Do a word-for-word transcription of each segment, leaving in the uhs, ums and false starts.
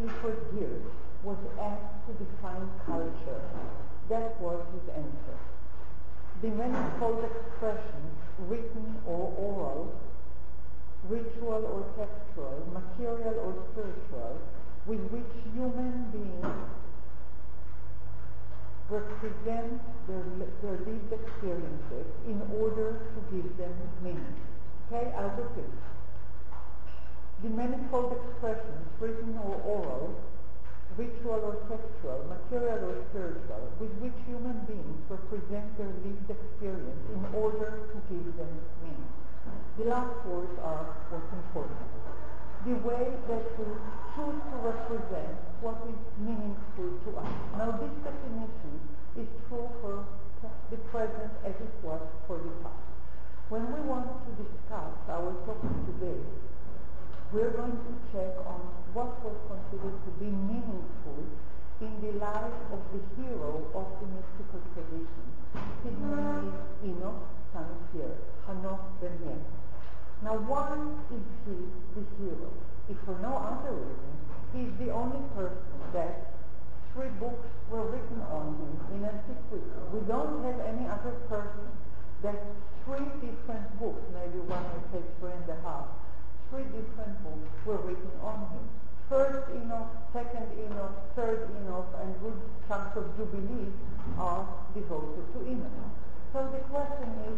Clifford Geertz was asked to define culture, that was his answer. The manifold expressions, written or oral, ritual or textual, material or spiritual, with which human beings represent their, their lived experiences in order to give them meaning. Okay, I'll repeat. The manifold expressions, written or oral, ritual or textual, material or spiritual, with which human beings represent their lived experience in order to give them meaning. The last words are what's important. The way that we choose to represent what is meaningful to us. Now this definition is true for the present as it was for the past. When we want to discuss our topic today, we're going to check on what was considered to be meaningful in the life of the hero of the mystical tradition. His name is Enoch, son of Pierre, Hanoch ben Yen. Now why is he the hero? If for no other reason, he is the only person that three books were written on him in antiquity. We don't have any other person that three different books, maybe one will say three and a half, three different books were written on him. First Enoch, second Enoch, third Enoch, and good chunks of Jubilees are devoted to Enoch. So the question is,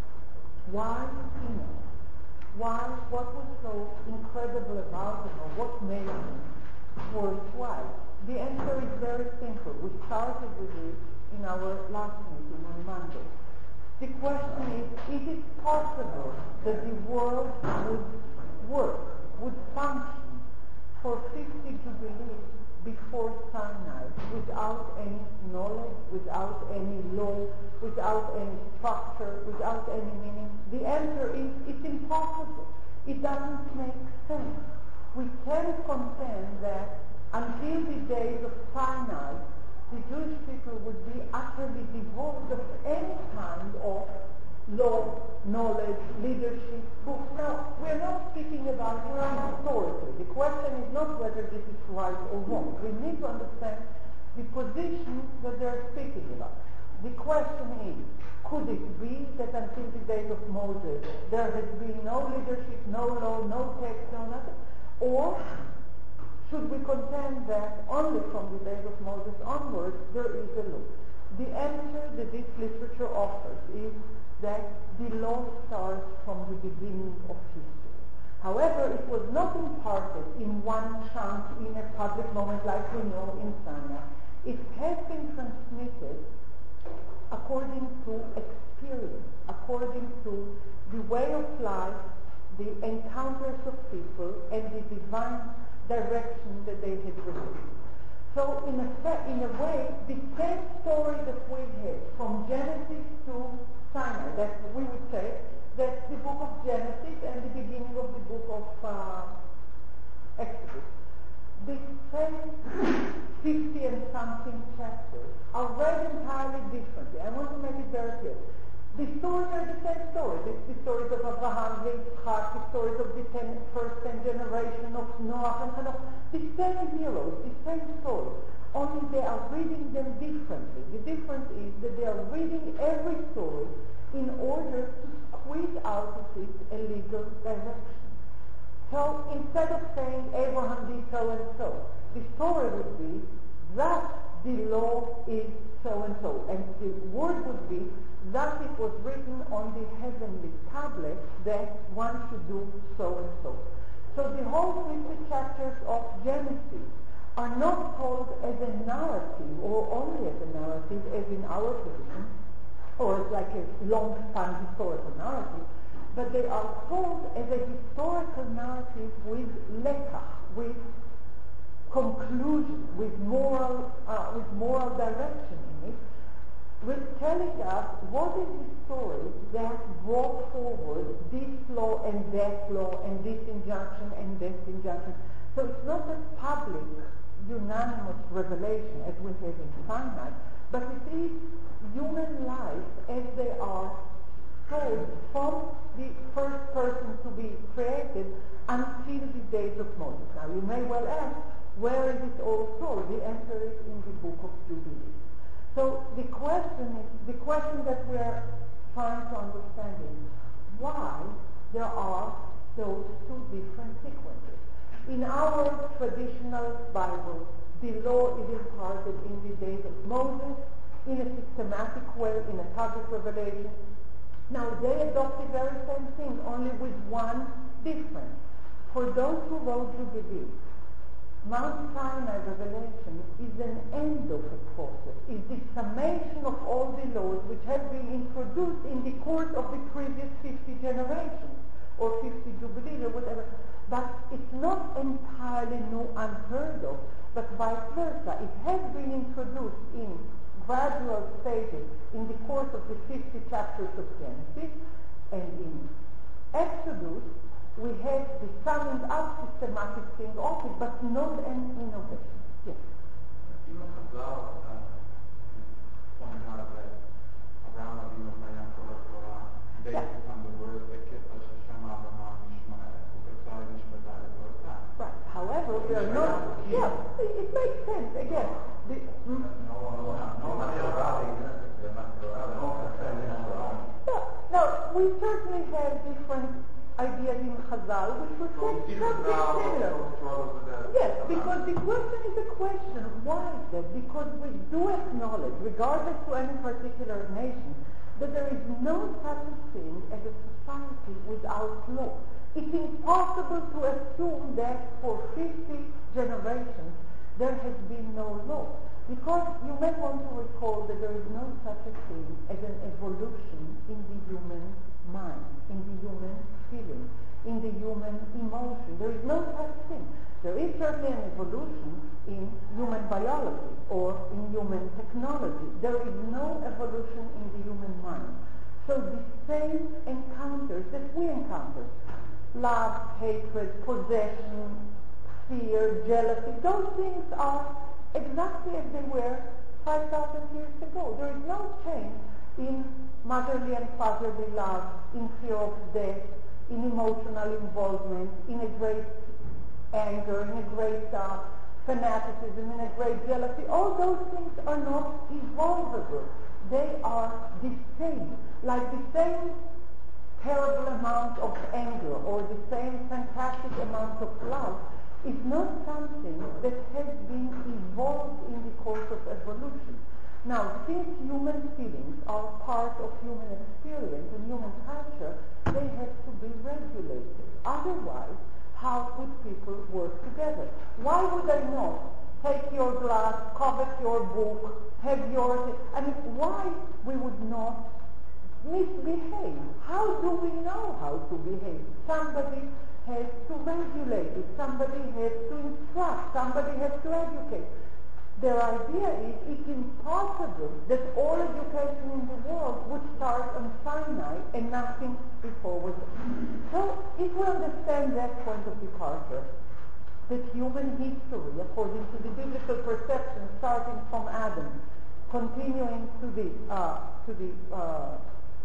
why Enoch? Why? What was so incredible about him, or what made him worthwhile? The answer is very simple. We started with it in our last meeting on Monday. The question is, is it possible that the world would work, would function for fifty Jubilees before Sinai without any knowledge, without any law, without any structure, without any meaning? The answer is, it's impossible. It doesn't make sense. We can't contend that until the days of Sinai, the Jewish people would be utterly devoid of any kind of law, knowledge, leadership, books. Now, we're not speaking about it historically. The question is not whether this is right or wrong. We need to understand the position that they're speaking about. The question is, could it be that until the days of Moses there has been no leadership, no law, no text, no nothing? Or should we contend that only from the days of Moses onwards there is a law? The answer that this literature offers is that the law starts from the beginning of history. However, it was not imparted in one chunk in a public moment like we know in Sinai. It has been transmitted according to experience, according to the way of life, the encounters of people, and the divine direction that they had received. So in a, in a way, the same story that we had from Genesis to Sinai, that we would say that the book of Genesis and the beginning of the book of uh, Exodus, the same fifty and something chapters are read entirely differently. I want to make it very clear. The stories are the same stories. It's the stories of Abraham, Yitzchak, the stories of the ten, first ten generation of Noah and Hanoch. The same heroes, the same stories. Only they are reading them differently. The difference is that they are reading every story in order to squeeze out of it a legal direction. So instead of saying Abraham did so and so, the story would be that the law is so and so, and the word would be that it was written on the heavenly tablet that one should do so and so. So the whole fifty chapters of Genesis are not told as a narrative, or only as a narrative, as in our position, or as like a long-span historical narrative, but they are told as a historical narrative with lekach, with conclusion, with moral, uh, with moral direction in it, with telling us what is the story that brought forward this law and that law and this injunction and that injunction. So it's not a public, unanimous revelation as we have in Sinai, but it is human life as they are told from the first person to be created until the days of Moses. Now you may well ask, Where is it all stored? We enter it in the book of Jubilees. So the question is, the question that we are trying to understand is why there are those two different sequences. In our traditional Bible, the law is imparted in the days of Moses in a systematic way, in a public revelation. Now they adopt the very same thing, only with one difference. For those who wrote Jubilees, Mount Sinai revelation is an end of a process, is the summation of all the laws which have been introduced in the course of the previous fifty generations, or fifty jubilees, or whatever. But it's not entirely new, unheard of, but vice versa. It has been introduced in gradual stages in the course of the fifty chapters of Genesis, and in Exodus, we have the summing up systematic thing of it, but not an innovation. Yes? You know, Chazal uh, pointed out that Abraham Avinu Mayam Torah Torah, based Yeah. upon the word Ekit Hashem Abraham Yishmael, Ukasai Yishmael Torah. Right. However, we are not. Yeah, it, it makes sense. Again, the, mm, yeah, now we certainly have different ideas in Chazal, which would say something similar. Yes, because the question is a question. Why is that? Because we do acknowledge, regardless to any particular nation, that there is no such a thing as a society without law. It's impossible to assume that for fifty generations there has been no law. Because you may want to recall that there is no such a thing as an evolution in the human mind, in the human feeling, in the human emotion. There is no such thing. There is certainly an evolution in human biology or in human technology. There is no evolution in the human mind. So the same encounters that we encounter, love, hatred, possession, fear, jealousy, those things are exactly as they were five thousand years ago. There is no change in motherly and fatherly love, in fear of death, in emotional involvement, in a great anger, in a great uh, fanaticism, in a great jealousy. All those things are not evolvable. They are the same, like the same terrible amount of anger or the same fantastic amount of love is not something that has been evolved in the course of evolution. Now, since human feelings are part of human experience and human culture, they have to be regulated. Otherwise, how would people work together? Why would I not take your glass, covet your book, have yours? I mean, why we would not misbehave? How do we know how to behave? Somebody has to regulate it. Somebody has to instruct. Somebody has to educate. Their idea is it's impossible that all education in the world would start on Sinai and nothing before was. So if we understand that point of departure, that human history, according to the biblical perception, starting from Adam, continuing to the uh, to the uh,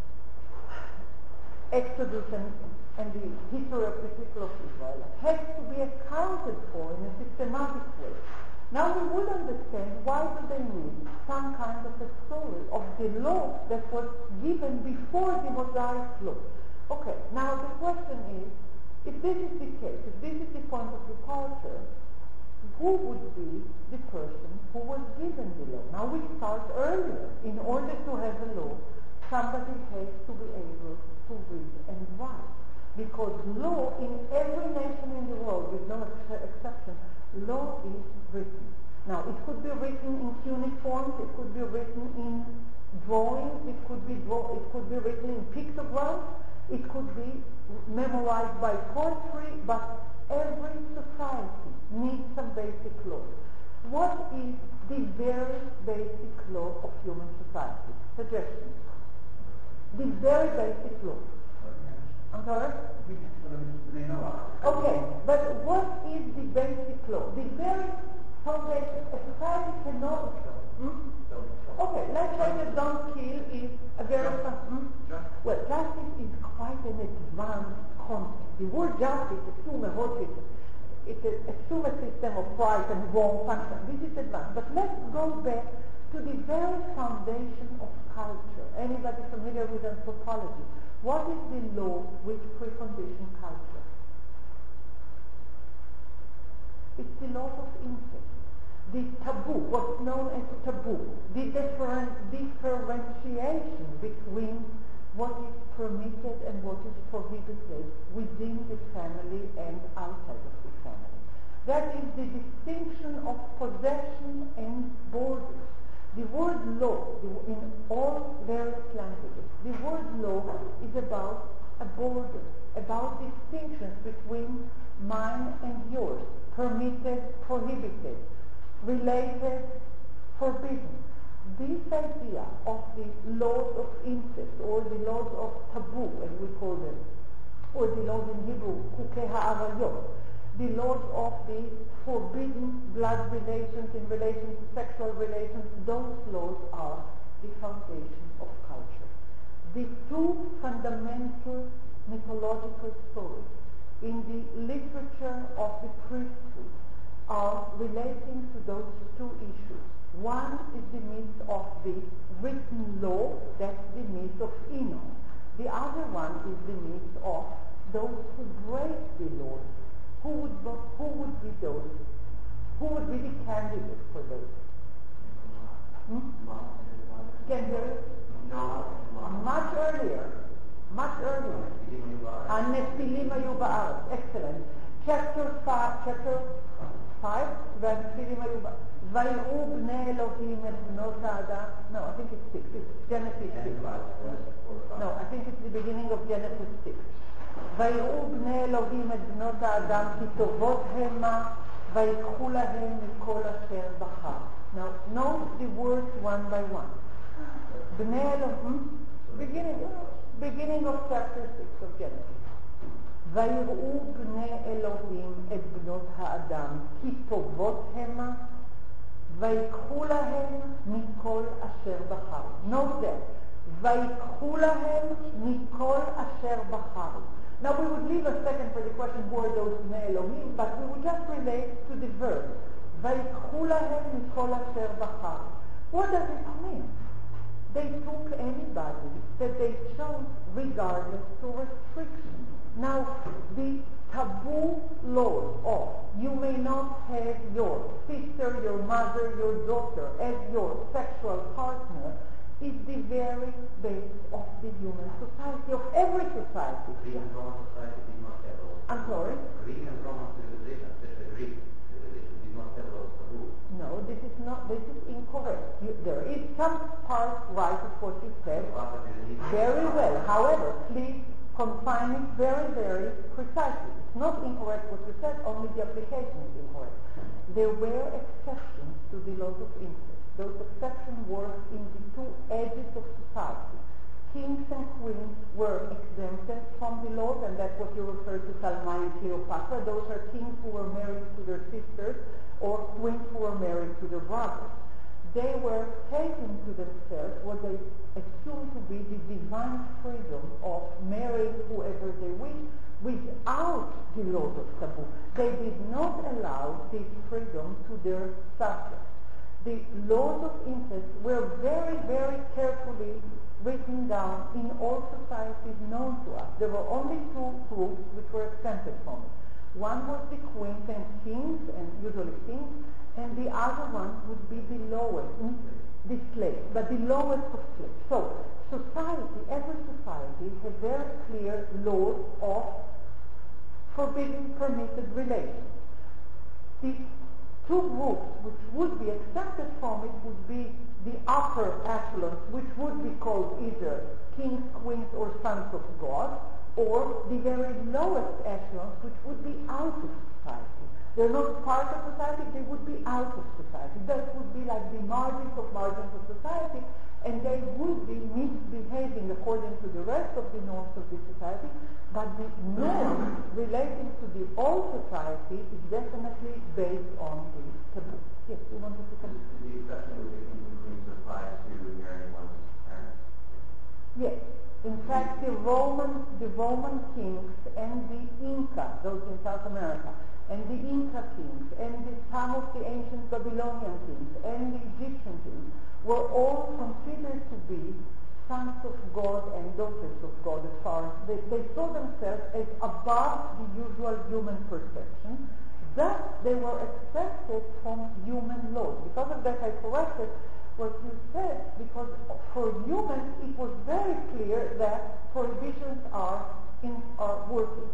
Exodus and, and the history of the people of Israel, has to be accounted for in a systematic way. Now we would understand why do they need some kind of a story of the law that was given before the Mosaic law. Okay, now the question is, if this is the case, if this is the point of departure, who would be the person who was given the law? Now we start earlier. In order to have a law, somebody has to be able to read and write. Because law in every nation in the world, with no ex- exception, law is written. Now, it could be written in cuneiforms, it could be written in drawings, it could be draw- it could be written in pictograms, it could be memorized by poetry, but every society needs some basic law. What is the very basic law of human society? Suggestion. The very basic law. I'm sorry? Okay, but what is the basic law? The very foundation. A society cannot. Hmm? Okay, let's say that don't kill is a very. Hmm? Well, justice is quite an advanced concept. The word justice is too it assumes a system of right and wrong function. This is advanced. But let's go back to the very foundation of culture. Anybody familiar with anthropology? What is the law which precondition culture? It's the law of incest. The taboo, what's known as taboo, the different differentiation between what is permitted and what is prohibited within the family and outside of the family. That is the distinction of possession and borders. The word law, in all various languages, the word law is about a border, about distinctions between mine and yours, permitted, prohibited, related, forbidden. This idea of the laws of incest, or the laws of taboo, as we call them, or the laws in Hebrew, Chukei ha'arayot, the laws of the forbidden blood relations in relation to sexual relations, those laws are the foundation of culture. The two fundamental mythological stories in the literature of the priesthood are relating to those two issues. One is the myth of the written law, that's the myth of Enoch. The other one is the myth of those who break the law. Who would, who would be those? Who would be the candidates for those? Hmm? Can you hear it? No. Much earlier. Much earlier. Anephilim hayu ba'aretz. Excellent. Chapter five. Chapter five. Anephilim hayu ba'aretz. ויראו בני אלוהים את בנות האדם. No, I think it's six. It's Genesis six. No, I think it's the beginning of Genesis six. ויראו בני אלוהים את בנות האדם כי טובות המה ויקחו להם מכל אשר בחר. Now, note the words one by one. בני אלוהים, beginning, beginning of chapter six of Genesis. ויראו בני אלוהים את בנות האדם כי טובות המה ויקחו להם מכל אשר בחר. Note that. ויקחו להם מכל אשר בחר. Now we would leave a second for the question who are those בני אלוהים, but we would just relate to the verb. ויקחו להם מכל אשר בחר. What does it mean? They took anybody that they chose regardless to restriction. Now the taboo laws of you may not have your sister, your mother, your daughter as your sexual partner is the very base of the human society, of every society. Greek and Roman society did not have those. I'm sorry? Greek and Roman civilization, especially Greek civilization, did not have those taboos. No, this is not, this is incorrect. You, there is some part right of what you said. Very well. However, please confine it very, very precisely. It's not incorrect what you said, only the application is incorrect. There were exceptions to the laws of incest. Those exceptions were in the two edges of society. Kings and queens were exempted from the laws, and that's what you refer to Salmai and Cleopatra. Those are kings who were married to their sisters or queens who were married to their brothers. They were taking to themselves what they assumed to be the divine freedom of marrying whoever they wish without the laws of taboo. They did not allow this freedom to their subjects. The laws of incest were very, very carefully written down in all societies known to us. There were only two groups which were exempted from it. One was the queens and kings, and usually kings, and the other one would be the lowest, the slaves, but the lowest of slaves. So society, every society had very clear laws of forbidden, permitted relations. The two groups which would be exempted from it would be the upper echelons, which would be called either kings, queens, or sons of God, or the very lowest echelons, which would be out of society. They're not part of society, they would be out of society. That would be like the margins of margins of society, and they would be misbehaving according to the rest of the norms of the society, but the norm relating to the old society is definitely based on the taboo. Yes, you wanted to come? The exception would be kings apply to marrying one's parents? Yes. In fact, the Roman, the Roman kings and the Inca, those in South America, and the Inca kings, and the, some of the ancient Babylonian kings, and the Egyptian kings, were all considered to be sons of God and daughters of God as far as they, they saw themselves as above the usual human perception. Thus, they were accepted from human laws. Because of that, I corrected what you said, because for humans, it was very clear that prohibitions are, in, are working.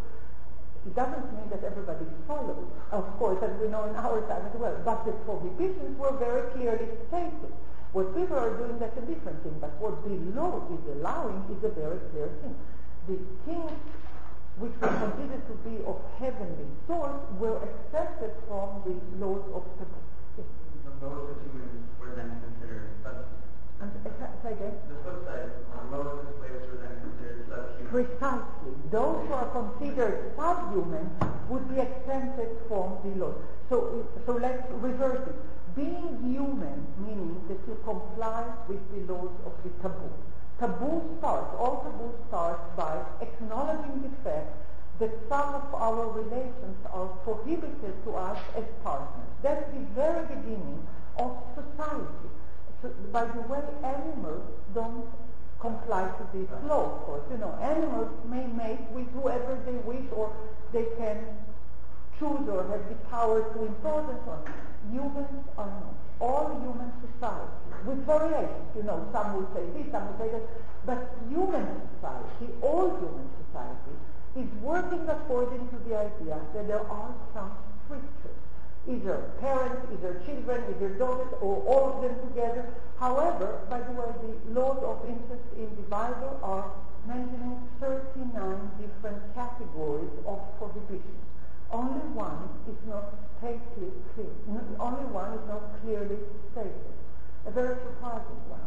It doesn't mean that everybody follows, of course, as we know in our time as well, but the prohibitions were very clearly stated. What people are doing, that's a different thing, but what the law is allowing is a very clear thing. The kings, which were considered to be of heavenly source, were accepted from the laws of taboo. Yes. So those that humans were then considered subhumans. And uh, say again? The flip side, uh, Moses' slaves were then considered subhumans. Precisely. Those who are considered subhuman would be exempted from the law. So, so let's reverse it. Being human, meaning that you comply with the laws of the taboo. Taboo starts, all taboo starts by acknowledging the fact that some of our relations are prohibited to us as partners. That's the very beginning of society. So, by the way, animals don't comply to this law, of course. You know, animals may mate with whoever they wish, or they can choose or have the power to impose and so on. Humans are not. All human society, with variations, you know, some will say this, some will say that, but human society, all human society, is working according to the idea that there are some strictures, either parents, either children, either daughters, or all of them together. However, by the way, the laws of incest in the Bible are mentioning thirty-nine different categories of prohibition. Only one is not stated clear. Only one is not clearly stated. A very surprising one.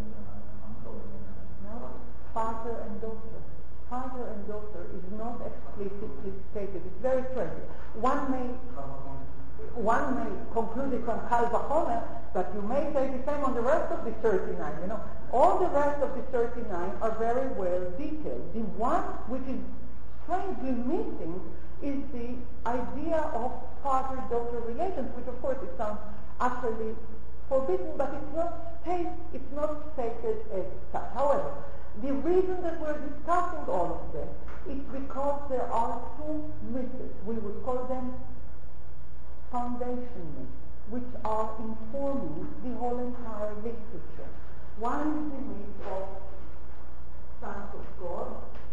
No, father and daughter. Father and daughter is not explicitly stated. It's very strange. One may one may conclude it from Kal Vachomer, but you may say the same on the rest of the thirty-nine. You know, all the rest of the thirty-nine are very well detailed. The one which is strangely missing is the idea of father-daughter relations, which of course it sounds utterly forbidden, but it's not stated, it's not stated as such. However, the reason that we're discussing all of this is because there are two myths, we would call them foundation myths, which are informing the whole entire literature. One is the myth of sons of God,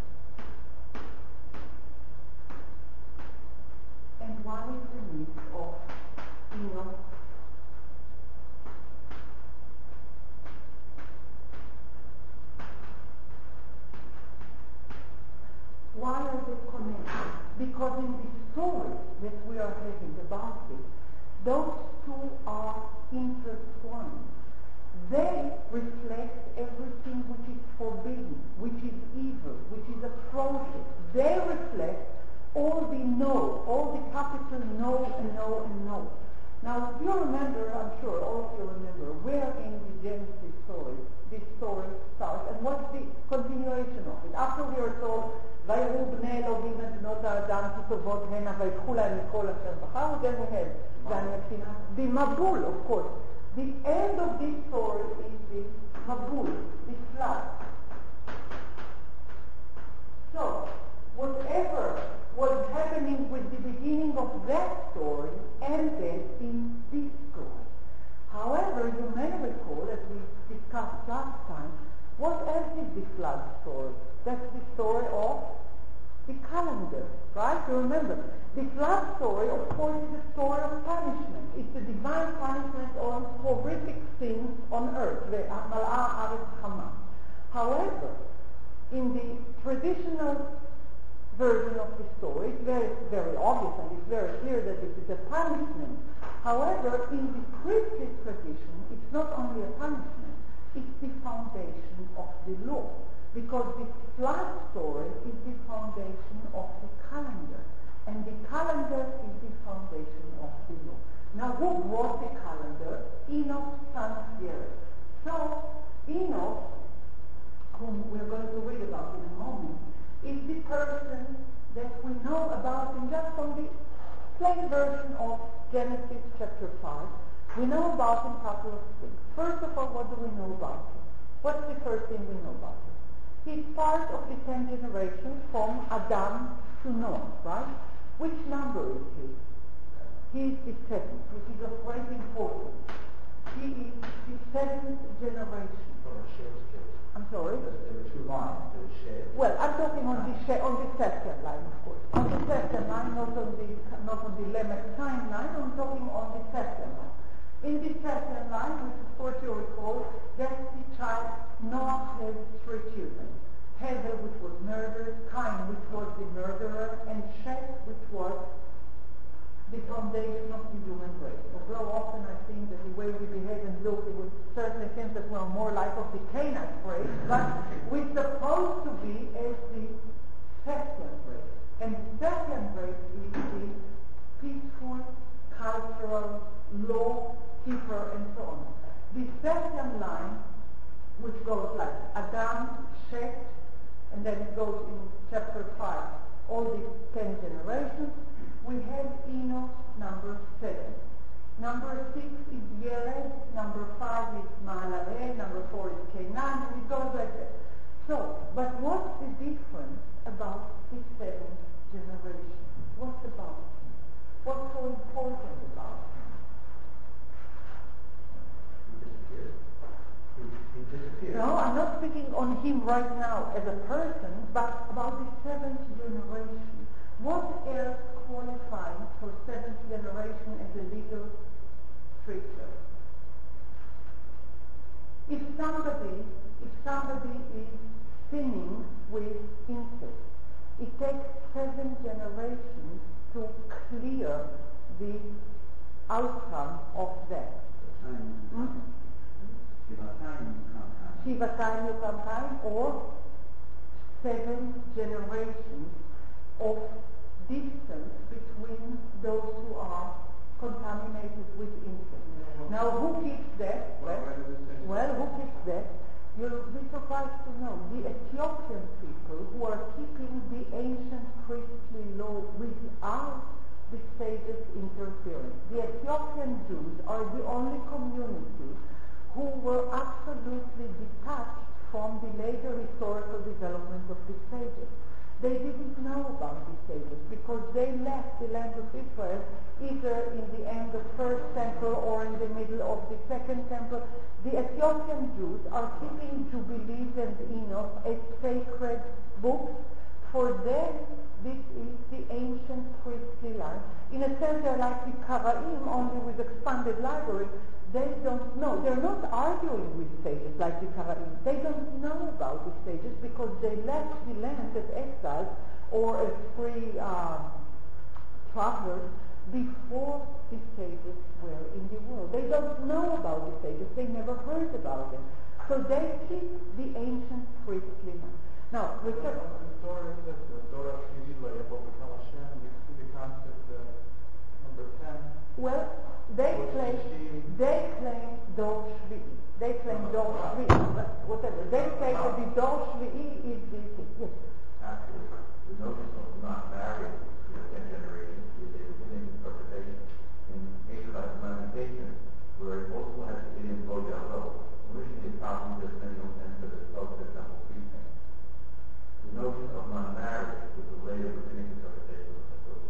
and one is the myth of Enoch. Why are they connected? Because in the story that we are having about it, those two are intertwined. They reflect everything which is forbidden, which is evil, which is atrocious. They reflect all the no, all the capital no and no and no. Now, if you remember, I'm sure all of you remember, where in the Genesis story this story starts, and what's the continuation of it? After we are told, ויראו בני אלוהים את בנות האדם כי טובות הנה ויקחו להם מכל אשר בחרו, then we have the Mabul, of course. The end of this story is the Mabul, the flood. So, whatever was happening with the beginning of that story ended in this story. However, you may recall, as we discussed last time, what else is the flood story? That's the story of the calendar, right? You remember, the flood story, of course, is a story of punishment. It's a divine punishment on horrific things on earth, the Mal'a Aretz Chama. However, in the traditional version of the story, it's very, very obvious and it's very clear that this is a punishment. However, in the Christian tradition, it's not only a punishment, it's the foundation of the law. Because the flood story is the foundation of the calendar. And the calendar is the foundation of the law. Now, who brought the calendar? Enoch, son of Jared. So, Enoch, whom we're going to read about in a moment, is the person that we know about him just from the plain version of Genesis chapter five. We know about him a couple of things. First of all, what do we know about him? What's the first thing we know about him? He's part of the ten generations from Adam to Noah, right? Which number is he? He is the seventh, which is of great importance. He is the seventh generation. I'm sorry? There were two lines. There was Shed. Well, I'm talking on the Shed, on the second line, of course. On the second line, not on the not on the Lamech timeline. I'm talking on the second line. In the second line, which of course you recall, that's the child. Noah had three children: Hevel, which was murdered; Cain, which was the murderer; and Shed, which was the foundation of the human race. Although often I think that the way we behave and look, it would certainly seem that we're more like of the Canaanite race, but we're supposed to be as the second race. And the second race is the peaceful, cultural, law keeper, and so on. The second line, which goes like Adam, Shet, and then it goes in chapter five, all the ten generations. We have Enoch, number seven. Number six is Yered, number five is Mahalalel, number four is Canaan, and it goes like that. So, but what's the difference about the seventh generation? What's about him? What's so important about him? He disappeared. He, he disappeared. No, I'm not speaking on him right now as a person, but about the seventh generation. What else qualifying for seventh generation as a legal creature? If somebody, if somebody is sinning with incest, it takes seven generations to clear the outcome of that. Hmm? Shivatayim Yukamtayim, or seven generations of distance between those who are contaminated with incest. Now, who keeps that? Well, well, who keeps that? You'll be surprised to know the Ethiopian people who are keeping the ancient priestly law without the sages interfering. The Ethiopian Jews are the only community who were absolutely detached from the later historical development of the sages. They didn't know about the sages because they left the land of Israel either in the end of first temple or in the middle of the second temple. The Ethiopian Jews are keeping Jubilees and Enoch as sacred books. For them, this is the ancient priestly line. In a sense, they're like the Karaim, only with expanded library. They don't know. They're not arguing with sages like the Karaim. They don't know about the sages because they left the land as exiles or as free uh, travelers before the sages were in the world. They don't know about the sages. They never heard about them. So they keep the ancient priestly line. Now, we talk... The Torah says the Torah you see the concept uh, number ten. Well, they claim, they claim Dor Shvi'i. They claim Dor Shvi'i, but whatever. They say that the Dor Shvi'i is the... Yes. Actually, the notion of not married to the tenth generation is a beginning interpretation in Exodus Lamentations, where it also has to be in Bodhelo. Originally, it's probably just many and for the twelfth temple precinct. The notion of non-marriage was a later beginning interpretation of the Torah.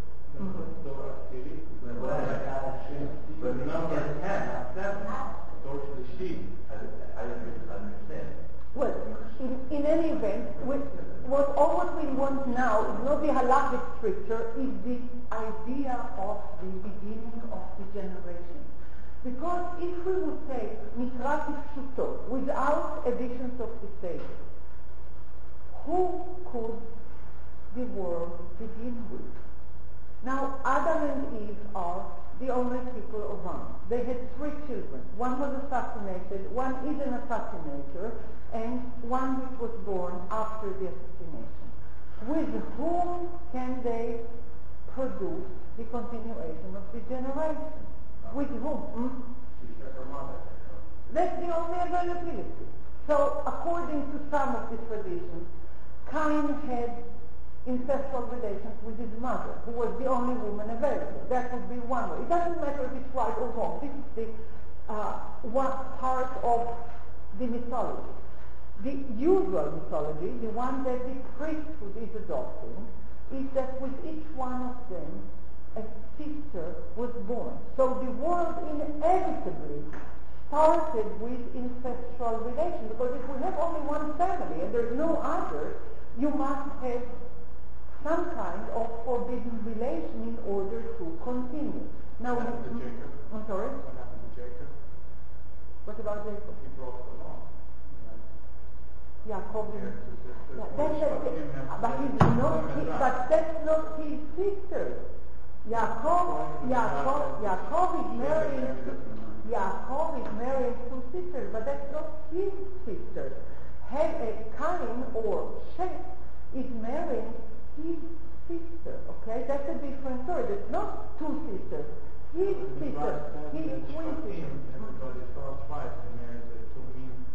But number ten, not seven, goes to the sheep. I, I understand. Well, in, in any event, with, what, all what we want now is not the halakhic stricture, is the idea of the beginning of the generation. Because if we would take Mikra Kipshuto without additions of the sages, who could the world begin with? Now, Adam and Eve are the only people around. They had three children. One was assassinated, one is an assassinator, and one which was born after the assassination. With whom can they produce the continuation of the generation? With whom? Hmm? That's the only availability. So, according to some of the traditions, Cain had incestual relations with his mother, who was the only woman available. That would be one way. It doesn't matter if it's right or wrong. This is the uh, one part of the mythology. The usual mythology, the one that the priesthood is adopting, is that with each one of them, a sister was born. So the world inevitably started with incestual relations, because if we have only one family and there's no other, you must have some kind of forbidden relation in order to continue. Now, What happened to Jacob? I'm sorry? What happened to Jacob? What about Jacob? He broke the law. Jacob. He had to- to- to- Yeah, that's to- a, him have but to- he's to- not. to- He, to- but that's not his sister. Jacob. Jacob. Jacob is marrying. Jacob is marrying two sisters, but that's not his sister. Have a Cain or Seth is marrying his sister. Okay, that's a different story. There's not two sisters. His sister. His twin sister. Everybody starts fight and marries the two mean.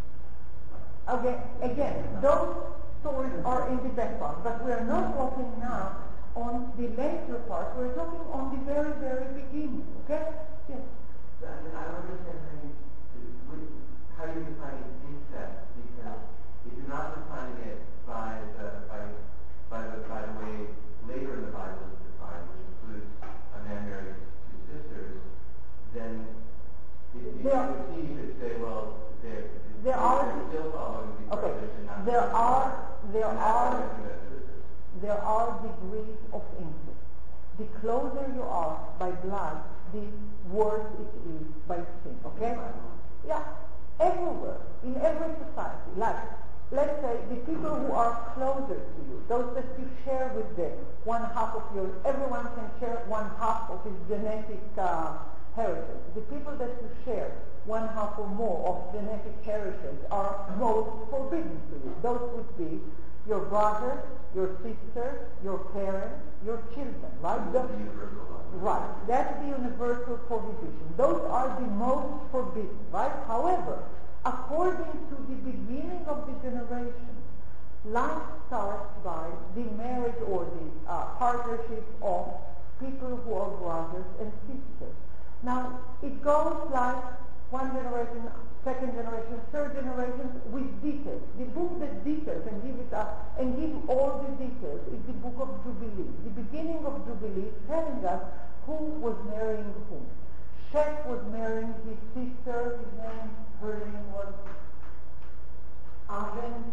Okay, again, those stories are in the background, but we are not talking now on the later part. We're talking on the very, very beginning. Okay? Yes. I mean, I don't understand how you, with- how you define incest, because if you're not defining it by the, by, by the, by the way later in the Bible is defined, which includes a man marrying two sisters, then it, it There- would seem you could say, well, they're, There they're are- still following the Okay, prohibition not to there marry are, there and not are, marrying their sisters. there are degrees of incest. The closer you are by blood, the worse it is by sin. Okay? Yeah, everywhere, in every society. Like, let's say the people who are closer to you, those that you share with them, one half of your, everyone can share one half of his genetic uh, heritage. The people that you share one half or more of genetic heritage are most forbidden to you. Those would be your brother, your sister, your parents, your children, right? That's Those- the universal law. Right, that's the universal prohibition. Those are the most forbidden, right? However, according to the beginning of the generation, life starts by the marriage or the uh, partnership of people who are brothers and sisters. Now, it goes like one generation, second generation, third generation with details. The book that details and give it up and give all the details is the book of Jubilee. The beginning of Jubilee is telling us who was marrying whom. Seth was marrying his sister, his name, her name was Aven.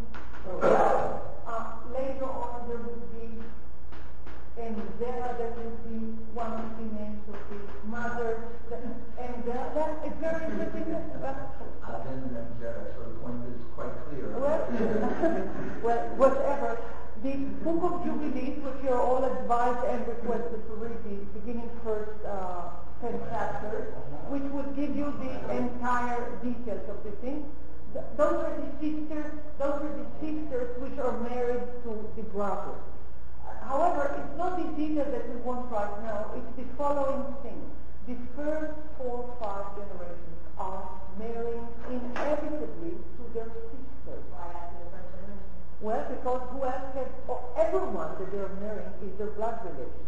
Uh, later on there would be and Zerah, that would be one of the names of his mother. And uh, that is very interesting. Aden and Zerah, so the point is quite clear. Well, well, whatever. The Book of Jubilees, which you're all advised and requested to read the beginning first uh, ten chapters, which would give you the entire details of the thing. Th- those are the sisters. Those are the sisters which are married to the brothers. However, it's not the detail that we want right now. It's the following thing. The first four or five generations are marrying inevitably to their sisters. Well, because who else can, or everyone that they're marrying is their blood relation.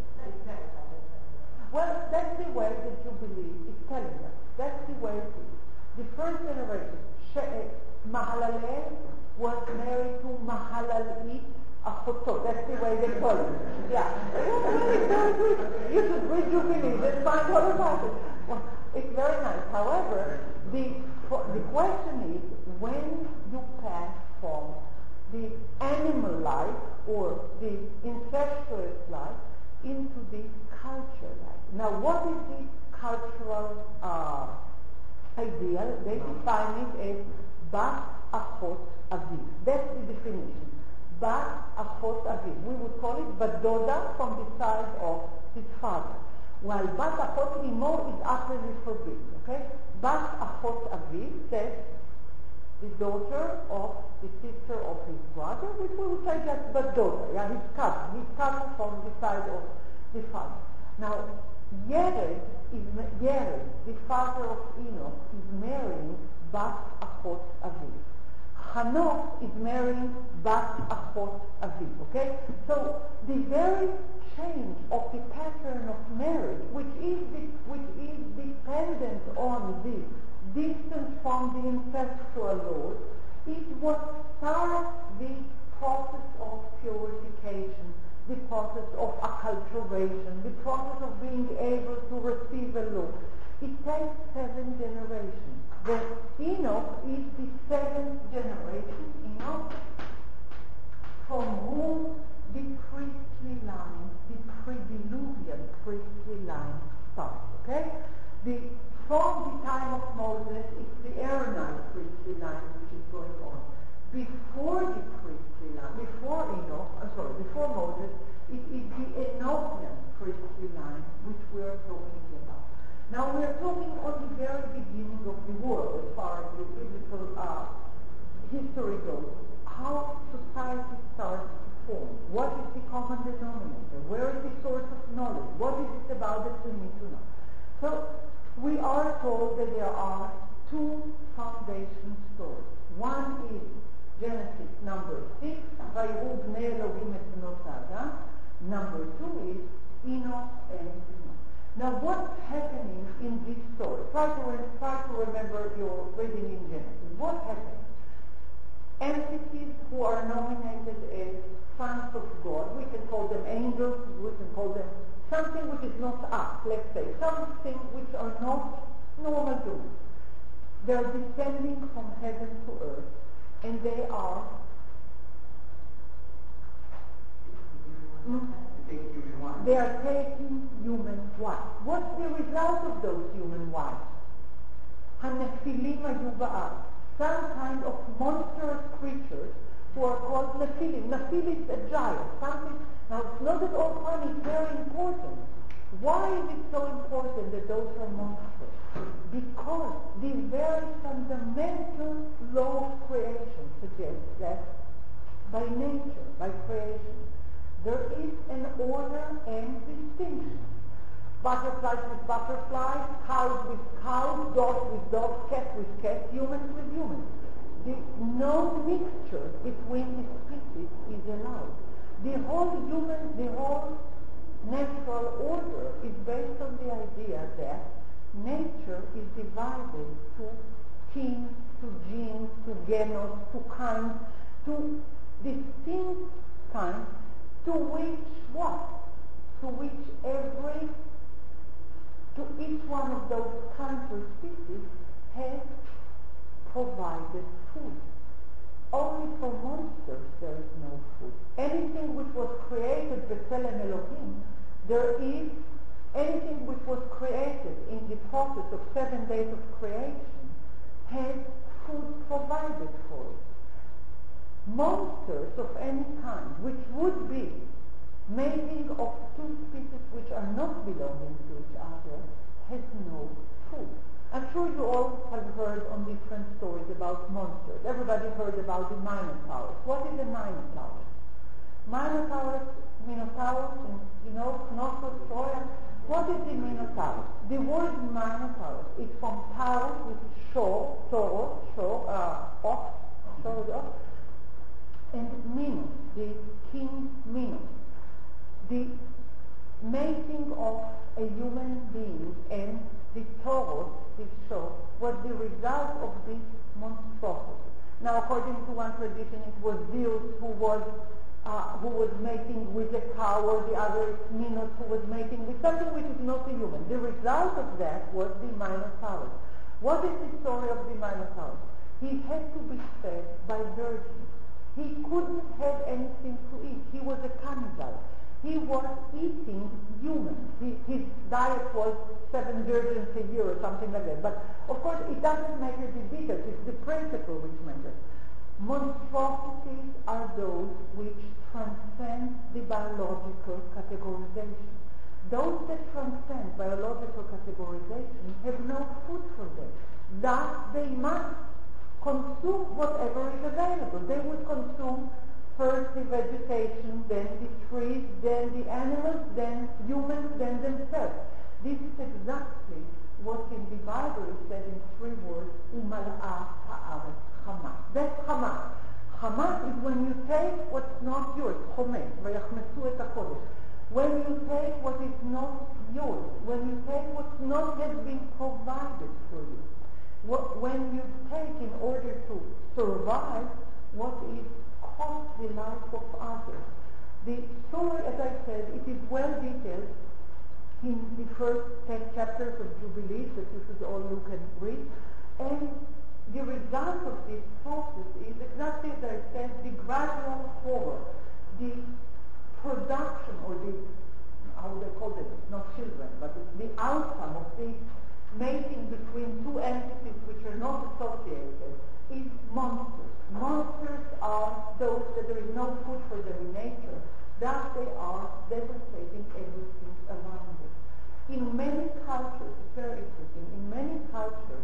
Well, that's the way the Jubilee is telling us. That's the way it is. The first generation, She- Mahalalel, was married to Mahalalit, Achoto. That's the way they call it. Yeah. It's very good. You should read Jubilee and find all about it. Well, it's very nice. However, the, the question is when you pass from the animal life or the incestuous life into the culture life. Now, what is the cultural uh, ideal? They define it as Bat Achot Aviv. That's the definition. Bat Achot Aviv. We would call it Badoda from the side of his father. While Bat Achot Imo is utterly forbidden. Okay? Bat Achot Aviv says the daughter of the sister of his brother, which we would say just Badoda, yeah, his cousin. His cousin from the side of the father. Now, Yered, is, Yered, the father of Enoch, is marrying Bat Achot Aviv. Hanoch is marrying Bat Achot Aviv, okay? So the very change of the pattern of marriage, which is the, which is dependent on the distance from the ancestral Lord, is what starts the process of purification, the process of acculturation, the process of being able to receive a law. It takes seven generations. The Enoch is the seventh generation, Enoch, from whom the priestly line, the pre-diluvian priestly line starts, okay? The, from the time of Moses, it's the Aaronite priestly line which is going on. Before the priestly line, before Enoch, I'm sorry, before Moses, it is the Enochian priestly line which we are talking about. Now we are talking on the very beginning of the world as far as the biblical uh, history goes. How society starts to form. What is the common denominator? Where is the source of knowledge? What is it about that we need to know? So we are told that there are two foundation stories. One is Genesis number six, Vayiru bnei Elohim et bnot Adam. Number two is Enoch and Enoch. Now what's happening in this story? Try to, re- try to remember your reading in Genesis. What's happening? Entities who are nominated as sons of God, we can call them angels, we can call them something which is not us, let's say, something which are not normal humans. They're descending from heaven to earth, and they are mm, they are taking human wives. What's the result of those human wives? Hanephilim hayu ba'aretz, some kind of monstrous creatures who are called Nephilim. Nephil is a giant, something. Now it's not at all funny, it's very important. Why is it so important that those are monsters? Because the very fundamental law of creation suggests that by nature, by creation, there is an order and distinction. Butterflies with butterflies, cows with cows, dogs with dogs, cats with cats, humans with humans. The, no mixture between the species is allowed. The whole human, the whole natural order is based on the idea that nature is divided to kin, to genes, to genus, to kinds, to distinct kinds, to which what? To which every, to each one of those kinds or species has provided food. Only for monsters there is no food. Anything which was created b'tselem Elohim, there is anything which was created in the process of seven days of creation has food provided for it. Monsters of any kind, which would be mating of two species which are not belonging to each other, has no food. I'm sure you all have heard on different stories about monsters. Everybody heard about the Minotaurus. What is a Minotaurus? Minotaurus, Minotaurus, and you know, Knossos, Troya. What is the Minotaurus? The word Minotaurus is from Taurus, which is shore, Taurus, shore, uh, ox, shore the ox, and Minos, the king Minos. The mating of a human being and the Taurus, the shore, was the result of this monstrosity. Now, according to one tradition, it was Zeus who was uh, who was mating with a cow, or the other is Minos who was mating with something which is not a human. The result of that was the Minotaurus. What is the story of the Minotaurus? He had to be fed by virgins. He couldn't have anything to eat. He was a cannibal. He was eating humans. He, his diet was seven virgins a year or something like that. But of course it doesn't matter the details, it's the principle which matters. Monstrosities are those which transcend the biological categorization. Those that transcend biological categorization have no food for them. Thus they must consume whatever is available. They would consume first the vegetation, then the trees, then the animals, then humans, then themselves. This is exactly what in the Bible is said in three words, Umal'ah ha'aretz Hamas. That's Hamas. Hamas is when you take what's not yours, chomet, vayachmesu et hakodesh. When you take what is not yours, when you take what not has been provided for you, what, when you take in order to survive what is cost the life of others. The story, as I said, it is well detailed in the first ten chapters of Jubilees that you should all look and read. And the result of this process is exactly as I said, the gradual horror, the production, or the, how would I call it, not children, but it's the outcome of this mating between two entities which are not associated is monsters. Monsters are those that there is no food for them in nature, thus they are devastating everything around them. In many cultures, it's very interesting, in many cultures,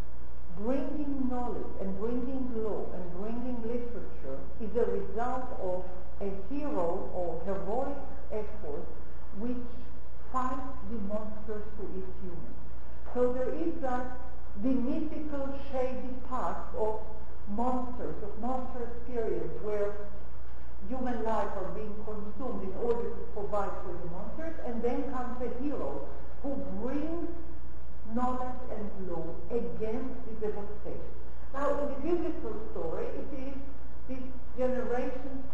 bringing knowledge and bringing law and bringing literature is a result of a hero or heroic effort which fights the monsters who eat humans. So there is that the mythical shady past of monsters, of monstrous periods where human life are being consumed in order to provide for the monsters, and then comes a hero who brings knowledge and law against the devastation. Now, in the biblical story, it is the generations,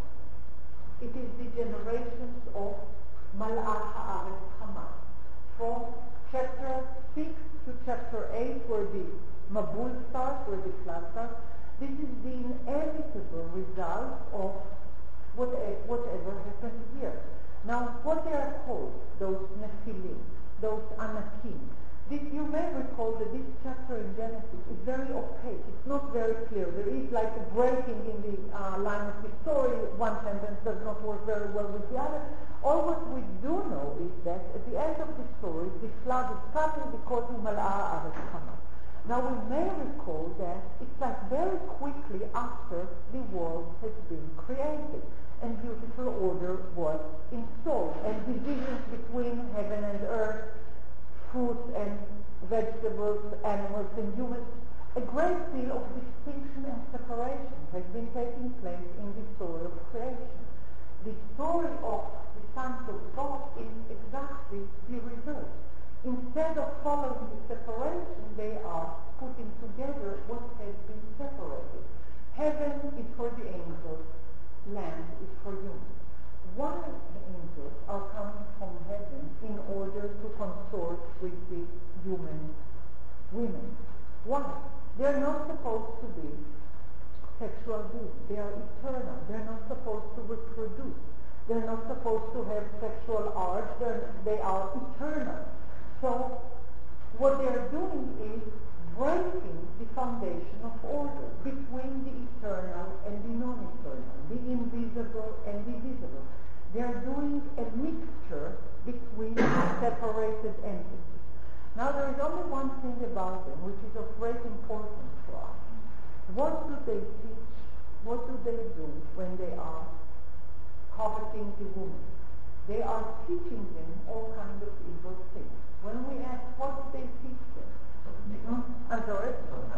it is the generations of Mal'al Ha'aretz Hamas. From chapter six to chapter eight, where the Mabul starts, where the flood starts, this is the inevitable result of whatever, whatever happened here. Now, what they are called, those Nephilim, those Anakim, this, you may recall that this chapter in Genesis is very opaque. It's not very clear. There is like a breaking in the uh, line of the story. One sentence does not work very well with the other. All what we do know is that at the end of the story, the flood is coming because of Mal'al Ha'aretz Hamas. Now we may recall that it's like very quickly after the world has been created and beautiful order was installed, and divisions between heaven and earth, fruits and vegetables, animals and humans, a great deal of distinction and separation has been taking place in the story of creation. The story of the sons of God is exactly the reverse. Instead of following the separation, they are putting together what has been separated. Heaven is for the angels, land is for humans. Why the angels are coming from heaven in order to consort with the human women? Why? They are not supposed to be sexual beings. They are eternal. They are not supposed to reproduce. They are not supposed to have sexual urge. They're, they are eternal. So what they are doing is breaking the foundation of order between the eternal and the non-eternal, the invisible and the visible. They are doing a mixture between separated entities. Now there is only one thing about them which is of great importance for us. What do they teach? What do they do when they are coveting the woman? They are teaching them all kinds of evil things. When we ask, what do they teach them? Hmm? I'm sorry?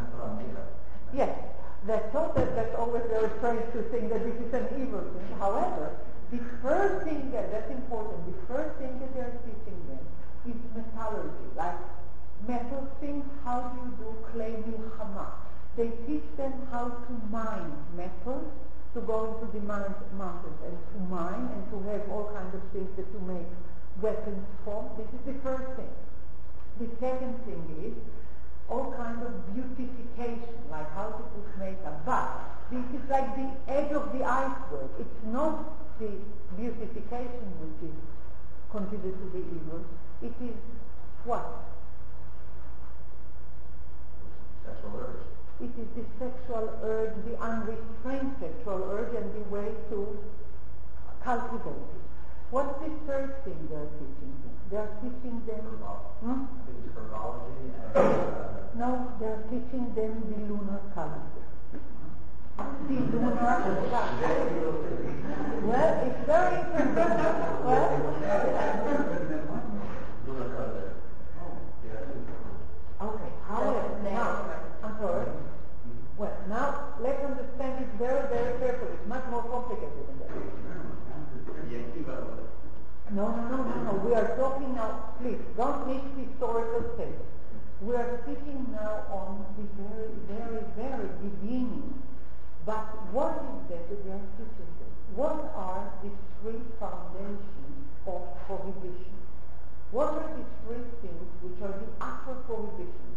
Yes, that's all, that, that's always very strange to think that this is an evil thing. However, the first thing that, that's important, the first thing that they're teaching them is metallurgy, like metal things. How do you do clay milchama? They teach them how to mine metals, to go into the mountains and to mine and to have all kinds of things that you make weapons from. This is the first thing. The second thing is all kinds of beautification, like how to put makeup. But this is like the edge of the iceberg. It's not the beautification which is considered to be evil. It is what? Sexual urge. It is the sexual urge, the unrestrained sexual urge, and the way to cultivate it. What's the third thing they're teaching them? They're teaching them... Hmm? I think it's herbology and... Uh, no, they're teaching them the lunar calendar. The lunar calendar. Well, it's very interesting. Well... Lunar calendar. Okay, however, now... I'm sorry. Well, now, let's we are speaking now on the very, very, very beginning. But what is that that we are speaking of? What are the three foundations of prohibition? What are the three things which are the actual prohibitions?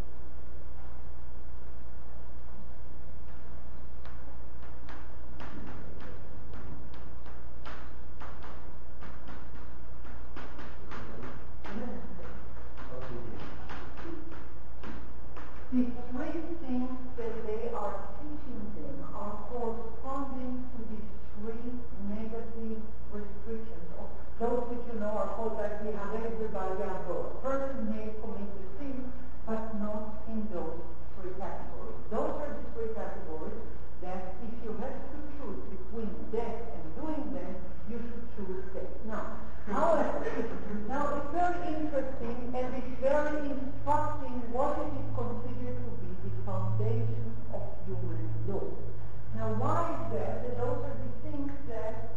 The three things that they are teaching them are corresponding to the three negative restrictions. Those which you know are called like the Harez B'Bayavo. A person may commit a sin, but not in those three categories. Those are the three categories that if you have to choose between death and doing them, you should choose death. Now, however, now it's very interesting and it's very instructing what it is considered to be the foundation of human law. Now, why is that? That those are the things that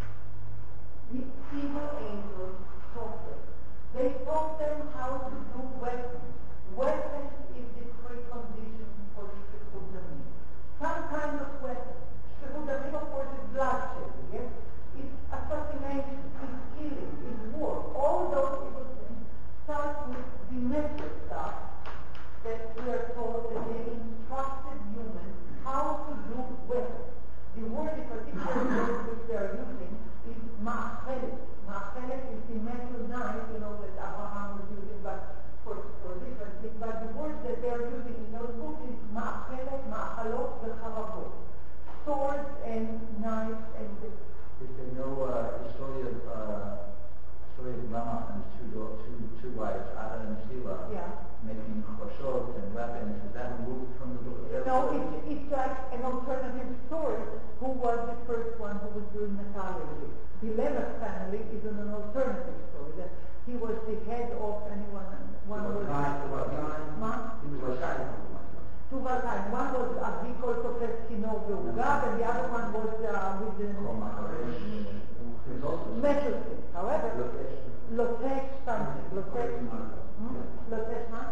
the evil angels taught them. They taught them how to do weapons. Weapons is the precondition for shechudamim. Some kind of weapon. Shechudamim, of course, is bloodshed. Yes, it's assassination, it's killing, it's war. All those evil things start with the mental stuff that we are told that they instructed humans how to do weapons. The word, the particular word which they are using is ma'achelet. Ma'achelet is the metal knife, you know, that Abraham was using, but for, for different things. But the word that they are using in those books is ma'achelet, ma'achalot, v'charavot. Swords and knives and the Is there no uh, story of uh, story of Rama and his two daughters, two two wives, Ada and Sheila, Yeah. making choshot and weapons? Is that removed from the book of Death? No, it's, it's like an alternative story. Who was the first one who was doing metallurgy? The Levitt family is an, an alternative story. That he was the head of anyone. One He was was nine, he was nine. Ma? He was nine. Two were time. One was Aviko Tofeskino Veugab, and the other one was uh, with the metal thing. However, Lotesh something. Lotesh. Hmm? Lotesh מה?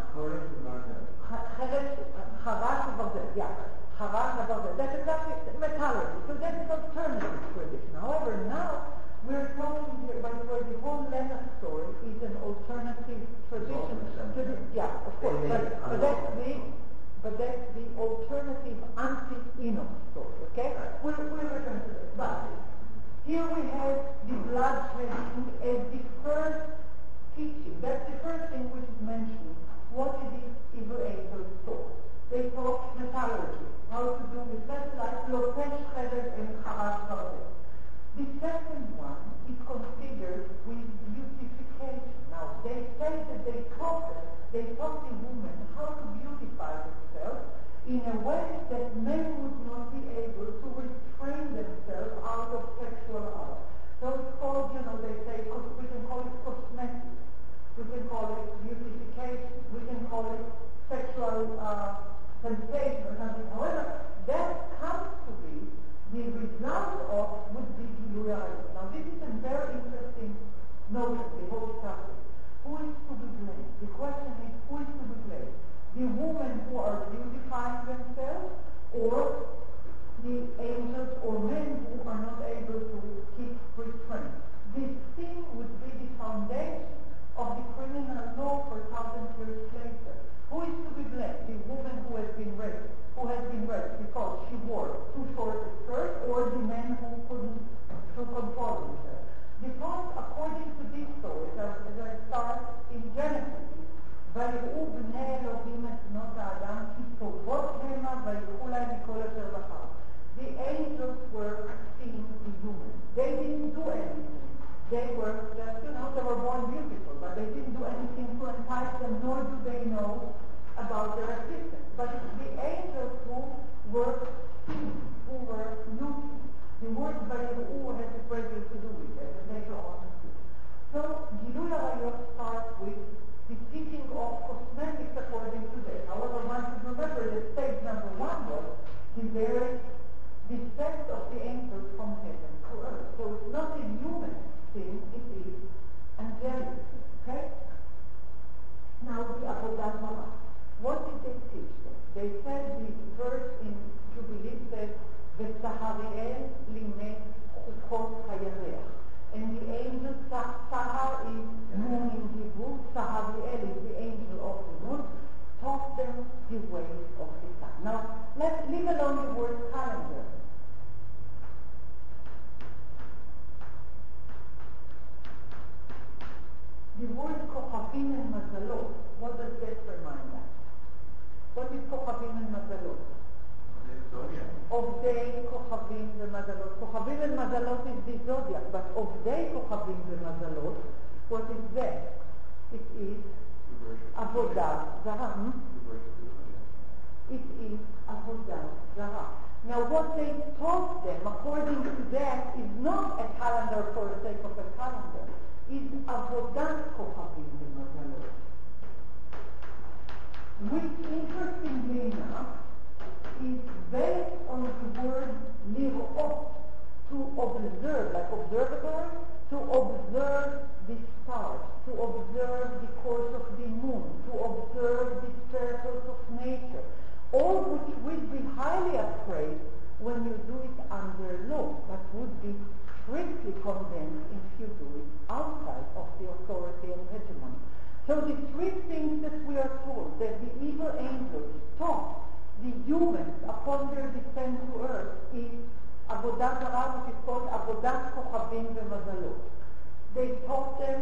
Harash Barzel, yeah. Harash Barzel. That's exactly metallurgy. So that's an alternative tradition. However, now we're talking here about where the whole Lena story is an alternative tradition. To the, yeah, of course. But, but that's the but that's the alternative anti-Enoch story. Okay? We'll, we'll return to that. But here we have the bloodshedding as the first teaching. That's the first thing which is mentioned. What did the evil angels taught? They taught metallurgy, how to do with metal like Lotesh Cheder and Harash Barzel. The second one is considered with beautification. Now, they say that they taught them, they taught the women how to beautify themselves in a way that men would not be able to restrain themselves out of sexual art. So it's called, you know, they say, we can call it cosmetics. We can call it beautification. We can call it sexual uh, sensation or something. However, that comes to be the result of would be Gilui Arayot. Now, this is a very interesting notion, the whole subject. Who is to be blamed? The question is, who is to be blamed? The women who are beautifying themselves, or the angels or men who are not able to keep restraint? This thing would be the foundation of the criminal law for thousand years later. Who is to be blamed? The woman who has been raped, who has been raped because she wore too short a skirt, or the man who couldn't to control himself. Because according to this story, as I start in Genesis, ויראו בני אלוהים את בנות האדם כי טובות המה ויקחו להם מכל אשר בחר. The angels were seeing the humans. They didn't do anything. They were just, you know, they were born beautiful, but they didn't do anything to entice them, nor do they know about their existence. But it's the angels who were seeing, who were looking. The word ויראו has a great deal to do with that, and later on. So, Gilui Arayot starts with the teaching of cosmetics according to that. However, one should remember that stage number one was the very descent of the angels from heaven to earth. So it's not a human thing, it is angelic thing. Okay? Now the Avodah Zarah. עובדי כוכבים ומזלות, what is that? It is עבודת זרה. It is עבודת זרה. Now what they taught them, according to that, is not a calendar for the sake of a calendar. Is עבודת כוכבים ומזלות. Which, interestingly enough, is based on the word lir'ot, to observe, like observatory, to observe the stars, to observe the course of the moon, to observe the circles of nature, all which will be highly appraised when you do it under law, but would be strictly condemned if you do it outside of the authority and hegemony. So the three things that we are told that the evil angels taught the humans upon their descent to earth is Avodat Zarah, which is called Avodat Kochavim V'Mazalot. They taught them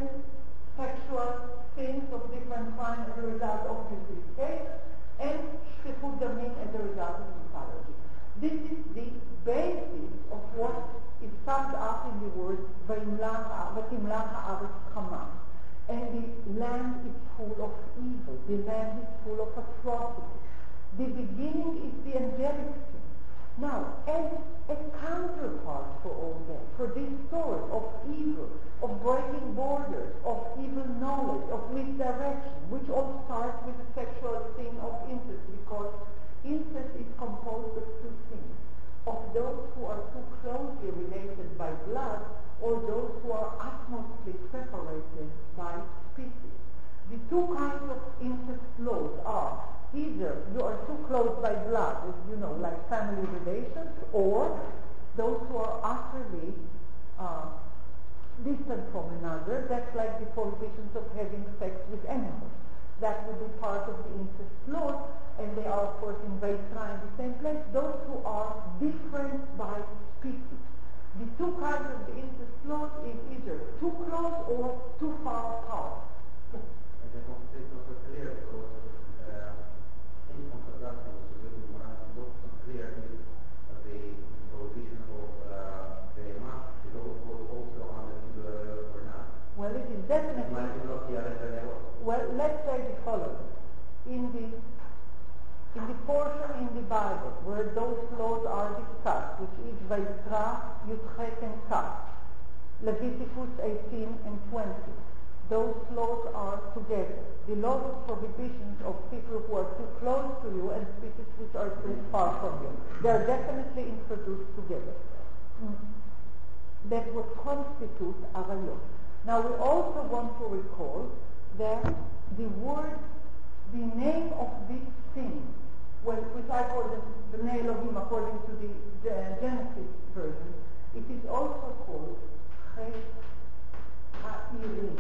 sexual sins of different kinds as a result of this case, and Shfichut Damim as a result of mythology. This is the basis of what is summed up in the word V'Timlah Ha'aretz Chama. And the land is full of evil. The land is full of atrocity. The beginning is the angelic sin. Now, as a counterpart for all that, for this story of evil, of breaking borders, of evil knowledge, of misdirection, which all starts with the sexual sin of incest, because incest is composed of two things, of those who are too closely related by blood, or those who are utmostly separated by species. The two kinds of incest laws are either you are too close by blood, as you know, like family relations, or those who are utterly uh, distant from another. That's like the prohibitions of having sex with animals. That would be part of the incest laws, and they are, of course, in Vayikra in the same place. Those who are different by species. The two kinds of the incest laws is either too close or too far apart. I just want to say it's also clear because uh, in Concordat was written what's not clear is the prohibition of uh, the mass is also understood or not. Well, it is definitely. Well, let's say the following. In the in the portion in the Bible where those laws are discussed, which is Vayikra, Yudchet and Kaf, Leviticus eighteen and twenty, those laws are together. The laws of prohibitions of people who are too close to you and species which are too far from you. They are definitely introduced together. Mm. That's what constitutes Arayot. Now we also want to recall that the word, the name of this sin, well, which I call the, the Bnei Elohim according to the, the Genesis version, it is also called Chet HaIrim.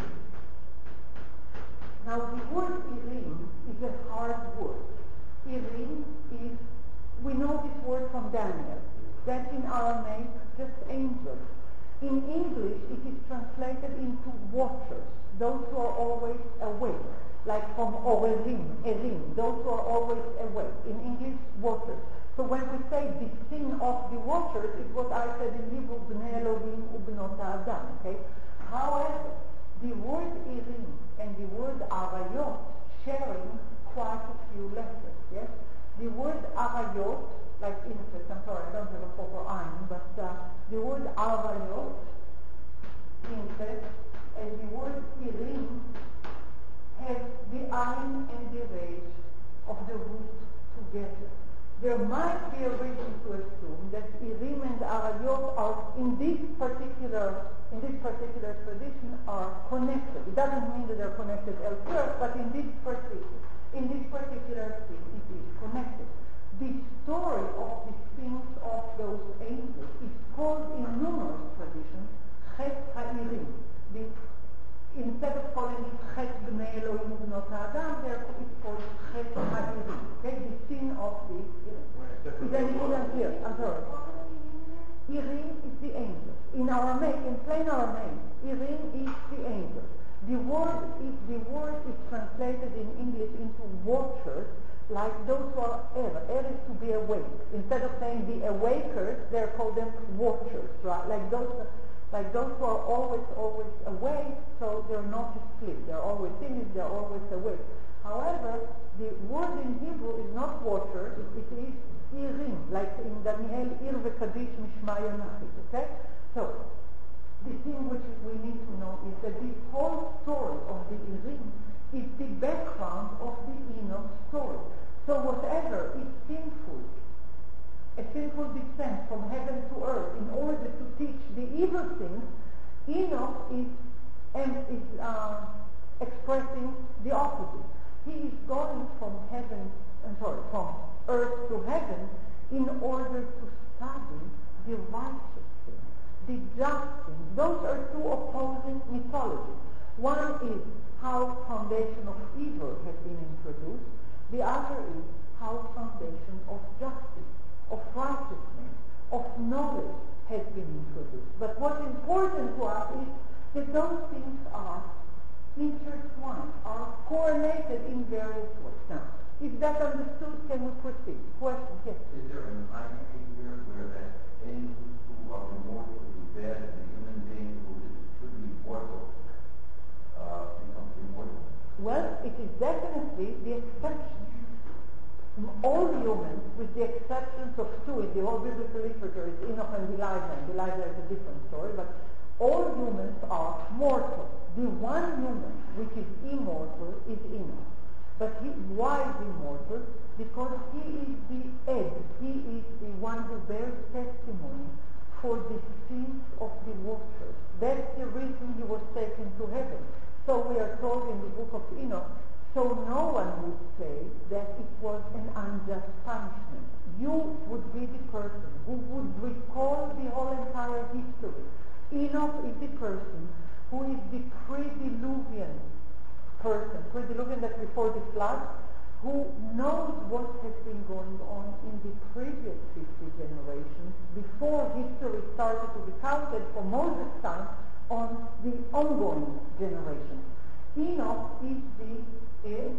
Now the word Irim is a hard word. Irim is, we know this word from Daniel. That's in Aramaic, just angels. In English, it is translated into watchers, those who are always awake, like from Orerim, Erim, those who are always awake. In English, watchers. So when we say the sin of the watchers, it's what I said in Hebrew, Bnei Elohim u'bnot ha'adam, okay? However, the word Irim and the word Arayot sharing quite a few letters, yes? The word Arayot, like incest, I'm sorry, I don't have a proper iron, but uh, the word Arayot, incest, and the word Irim have the ayin and the resh of the root together. There might be a reason to assume that Irim and Arayot are in this particular in this particular tradition are connected. It doesn't mean that they're connected elsewhere, but in this particular in this particular thing it is connected. The story of the sins of those angels is called in numerous traditions Chet HaIrim. The Instead of calling it Chet Bnei Elohim U'bnot ha'adam, it's called Chet HaIrim. Okay, the sin of the. Is anything unclear? I'm sorry. Irim is the angel. In Aramaic, in plain Aramaic, Irim is the angel. The word is the word is translated in English into watchers, like those who are er. Er is to be awake. Instead of saying the awakers, they're called them watchers, right? Like those. Like those who are always, always awake, so they're not asleep. They're always in it, they're always awake. However, the word in Hebrew is not watchers, it is irim, like in Daniel, ir v'kadish mishma yonachit, okay? So, the thing which we need to know is that this whole story of the irim is the background of the Enoch story. So whatever is sinful, a sinful descent from heaven to earth in order to teach the evil things, Enoch is, and is uh, expressing the opposite. He is going from heaven, I'm sorry, from earth to heaven in order to study the righteous things, the just things. Those are two opposing mythologies. One is how foundation of evil has been introduced. The other is how foundation of justice, of righteousness, of knowledge has been introduced. But what's important to us is that those things are intertwined, are correlated in various ways. Now, if that's understood, can we proceed? Question, yes? Is there an irony here where that any who are immortally bad and a human being who is truly immortal uh, becomes immortal? Well, it is definitely the exception. All humans, with the exceptions of two in the whole biblical literature, is Enoch and Elijah, and Elijah is a different story, but all humans are mortal. The one human which is immortal is Enoch. But he, why is immortal? Because he is the Ed. He is the one who bears testimony for the sins of the watchers. That's the reason he was taken to heaven. So we are told in the book of Enoch, so no one would say that it was an unjust punishment. You would be the person who would recall the whole entire history. Enoch is the person who is the pre-diluvian person, pre-diluvian, that's before the flood, who knows what has been going on in the previous fifty generations before history started to be counted from Moses' time on the ongoing generations. Enoch is the Ed,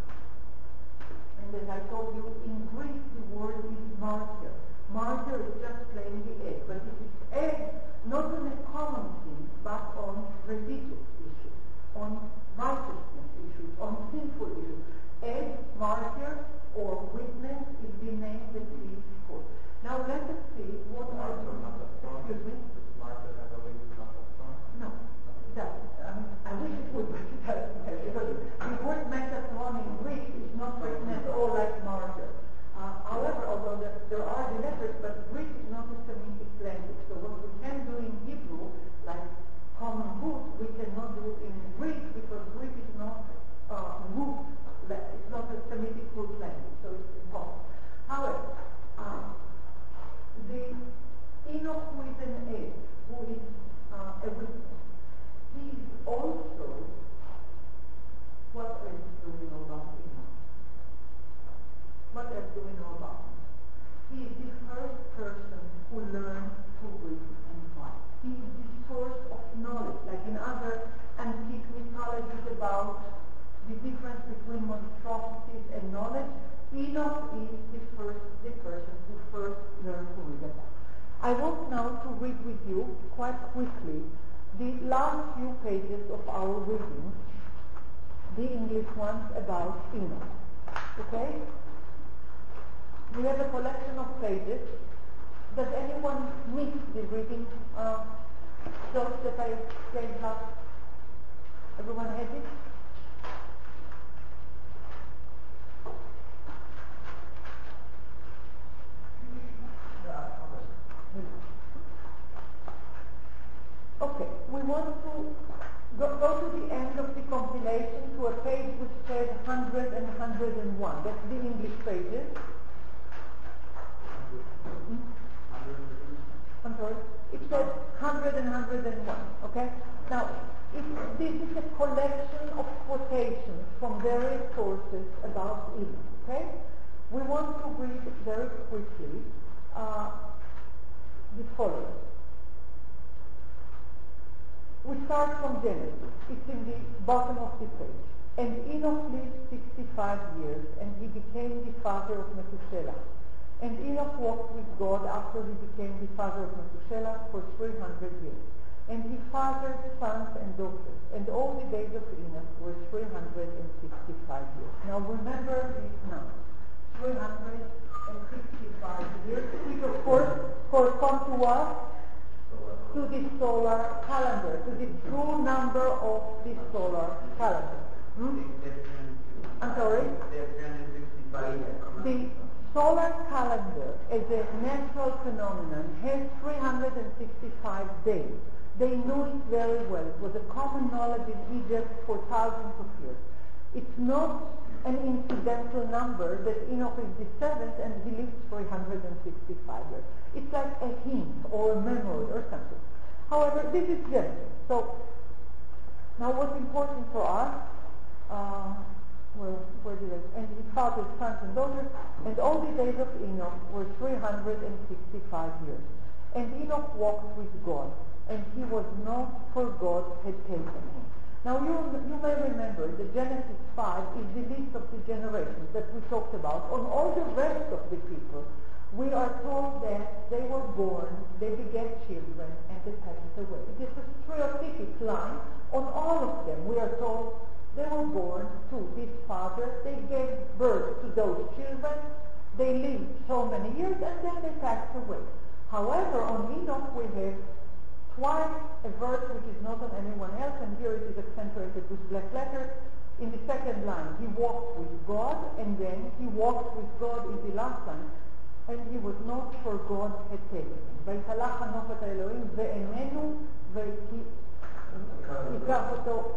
and as I told you, in Greek the word is martyr. Martyr is just plain the Ed, but it is Ed not on a common thing, but on religious issues, on righteousness issues, on sinful issues. Ed, martyr, or witness is the name that he is called. Now let us see what are the... Excuse me? Does martyr have a link to Metatron? No. That, um, I wish it would, but it doesn't have, because the word Metatron in Greek is not written at all like martyr. Uh, however, although there, there are the letters, but Greek is not a Semitic language. So what we can do in Hebrew, like common book, we cannot do in Greek because Greek is not uh, root, it's not a Semitic root language, so it's impossible. However, uh, the Enoch who is an Ed, who is uh, a witness, he is also, what else do we know about Enoch? What else do we know about him? He is the first person who learned to read and write. He is the source of knowledge, like in other antique mythologies about the difference between monstrosities and knowledge. Enoch is the first, the person who first learned to read and write. I want now to read with you, quite quickly, the last few pages of our reading, the English ones about Enoch. Okay? We have a collection of pages. Does anyone miss the reading uh, those that I gave last? Everyone has it? Okay, we want to go, go to the end of the compilation to a page which says one hundred and one hundred and one. That's the English pages. Hmm? I'm sorry? It says one hundred and one hundred and one, okay? Now, it, this is a collection of quotations from various sources about Enoch, okay? We want to read very quickly uh, the following. We start from Genesis. It's in the bottom of the page. And Enoch lived sixty-five years, and he became the father of Methuselah. And Enoch walked with God after he became the father of Methuselah for three hundred years. and he fathered sons and daughters, and all the days of Enoch were three hundred sixty-five years. Now remember this number, three hundred sixty-five years, which of course correspond to what? To the solar calendar, to the true number of the solar calendar. Hmm? I'm sorry? The solar calendar as a natural phenomenon has three hundred sixty-five days. They knew it very well. It was a common knowledge in Egypt for thousands of years. It's not an incidental number that Enoch is the seventh and he lived three hundred sixty-five years. It's like a hint or a memory or something. However, this is Genesis. So, now what's important for us, uh, well, where did I, and he fathered sons and daughters, and all the days of Enoch were three hundred sixty-five years. And Enoch walked with God, and he was not, for God had taken him. Now you, you may remember that Genesis five is the list of the generations that we talked about. On all the rest of the people, we are told that they were born, they begat children, and they passed away. It is a stereotypic line. On all of them, we are told they were born to this father, they gave birth to those children, they lived so many years, and then they passed away. However, on Enoch we have twice a verse which is not on anyone else, and here it is accentuated with black letters. In the second line, he walked with God, and then he walked with God in the last line, and he was not, for God had taken him. ויתהלך חנוך את האלוהים ואיננו ויקח אותו,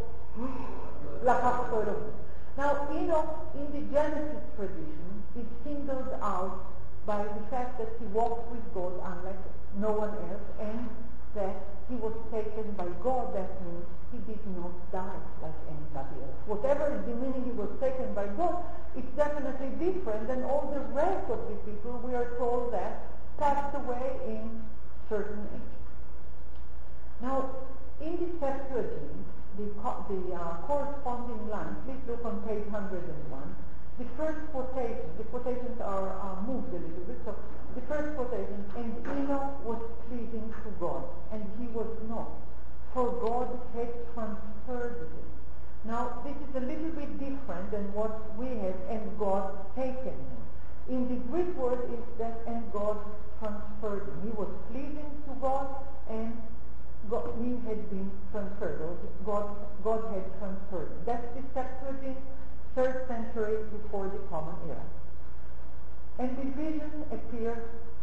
לקח אותו אלוהים. Now Enoch in the Genesis tradition is singled out by the fact that he walked with God unlike no one else, and that he was taken by God. That means he did not die like anybody else. Whatever is the meaning he was taken by God, it's definitely different than all the rest of the people we are told that passed away in certain age. Now, in the Septuagint, the, co- the uh, corresponding line, please look on page one hundred one, the first quotation, the quotations are uh, moved a little bit, so the first quotation, and Enoch was pleasing to God, and he was not, for God had transferred him. Now, this is a little bit different than what we have, and God taken him. In the Greek word is that, and God transferred him. He was pleasing to God, and God, he had been transferred, or God, God had transferred him. That's the Septuagint, third century before the Common Era. And the vision appears,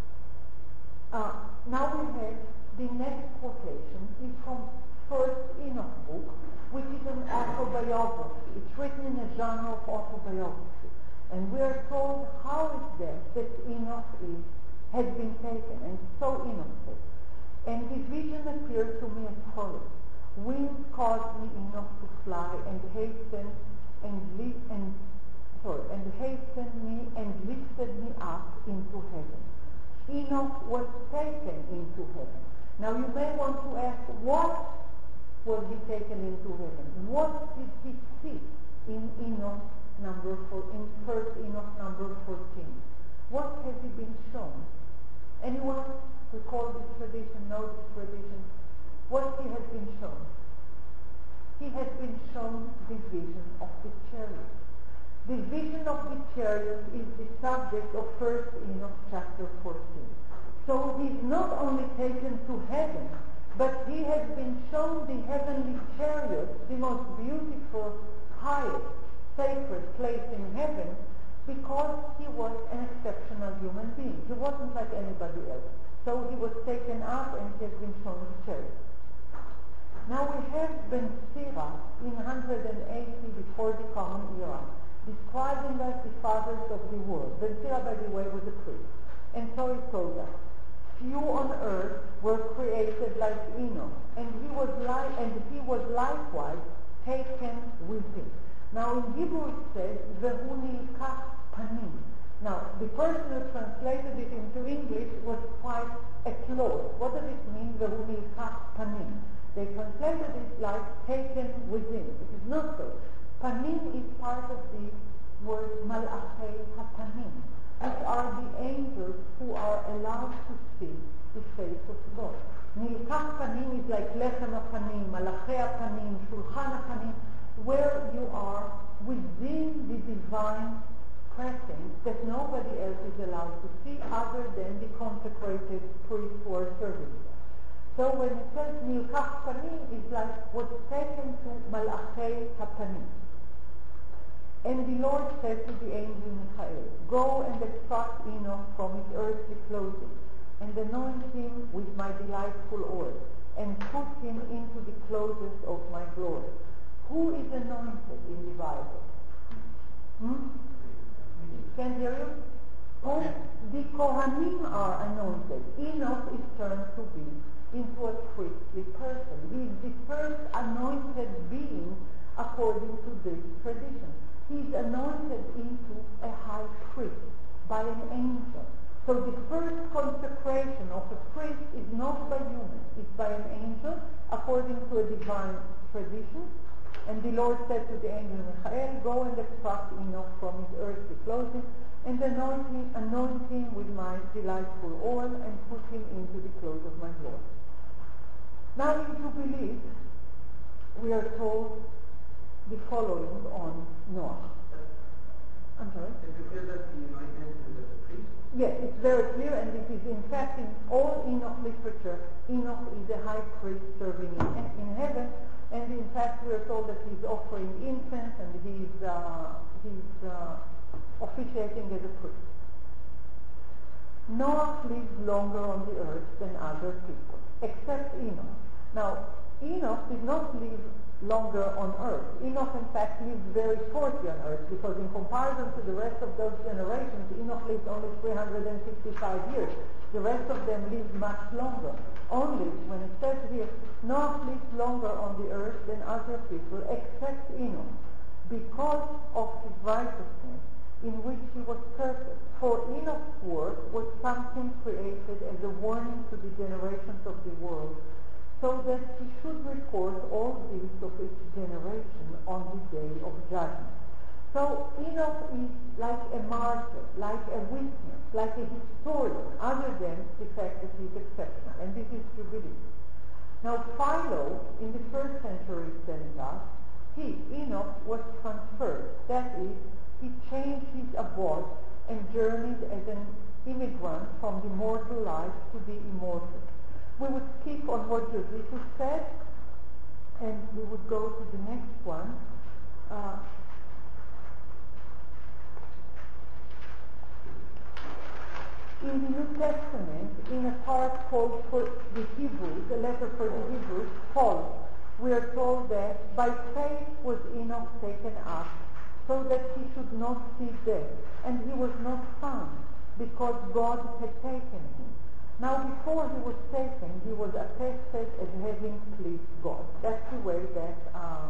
uh, now we have the next quotation is from First Enoch book, which is an autobiography. It's written in a genre of autobiography. And we are told how is that that Enoch is, has been taken, and so Enoch says. And his vision appeared to me as follows. Winds caused me Enoch to fly, and hasten and li- and sorry, and hastened me and lifted me up into heaven. Enoch was taken into heaven. Now you may want to ask, what was he taken into heaven? What did he see in Enoch number four, in First Enoch number fourteen? What has he been shown? Anyone recall this tradition, know this tradition? What he has been shown? He has been shown the vision of the chariot. The vision of the chariot is the subject of First Enoch chapter fourteen. So he's not only taken to heaven, but he has been shown the heavenly chariot, the most beautiful, highest, sacred place in heaven, because he was an exceptional human being. He wasn't like anybody else. So he was taken up and he has been shown the chariot. Now we have Ben Sira in one hundred eighty before the Common Era, describing us the fathers of the world. Ben Sira, by the way, was a priest. And so he told us, few on earth were created like Enoch, and he was like, and he was likewise taken with him. Now in Hebrew it says, Vehu nilkach panim. Now the person who translated it into English was quite a close. What does it mean, Vehu nilkach panim? They translated it like taken within. It is not so. Panim is part of the word malachei hapanim. which are the angels who are allowed to see the face of God. Nilkach Panim is like Lechem HaPanim, Malachi HaPanim, Shulchan HaPanim, where you are within the divine presence that nobody else is allowed to see other than the consecrated priests who are serving them. So when it says Nilkach Panim, it's like what's taken to Malachi HaPanim. And the Lord said to the angel Michael, go and extract Enoch from his earthly clothing, and anoint him with my delightful oil, and put him into the clothes of my glory. Who is anointed in the Bible? Hmm? Can hear you? Who? The Kohanim are anointed. Enoch is turned to be into a priestly person. He is the first anointed being according to this tradition. He is anointed into a high priest by an angel. So the first consecration of a priest is not by humans, it's by an angel according to a divine tradition. And the Lord said to the angel Michael, go and extract Enoch from his earthly clothing and anoint him, anoint him with my delightful oil and put him into the clothes of my glory. Now in Jubilee, we are told the following on Noah. I'm sorry? Is it clear that the anointed is as a priest? Yes, it's very clear, and it is in fact in all Enoch literature, Enoch is a high priest serving in, in heaven, and in fact we are told that he's offering incense and he's, uh, he's uh, officiating as a priest. Noah lived longer on the earth than other people, except Enoch. Now, Enoch did not live longer on earth. Enoch in fact lived very shortly on earth, because in comparison to the rest of those generations, Enoch lived only three hundred fifty-five years. The rest of them lived much longer. Only, when it says here, Noah lived longer on the earth than other people, except Enoch, because of his righteousness, in which he was perfect. For Enoch's work was something created as a warning to the generations of the world, so that he should record all deeds of each generation on the day of judgment. So Enoch is like a martyr, like a witness, like a historian, other than the fact that he's exceptional. And this is Jubilee. Now Philo, in the first century, is telling us, he, Enoch, was transferred. That is, he changed his abode and journeyed as an immigrant from the mortal life to the immortal. We would skip on what Josephus said, and we would go to the next one. Uh, in the New Testament, in a part called for the Hebrews, a letter for the Hebrews, Paul, we are told that by faith was Enoch taken up, so that he should not see death, and he was not found, because God had taken him. Now, before he was taken, he was attested as having pleased God. That's the way that, uh,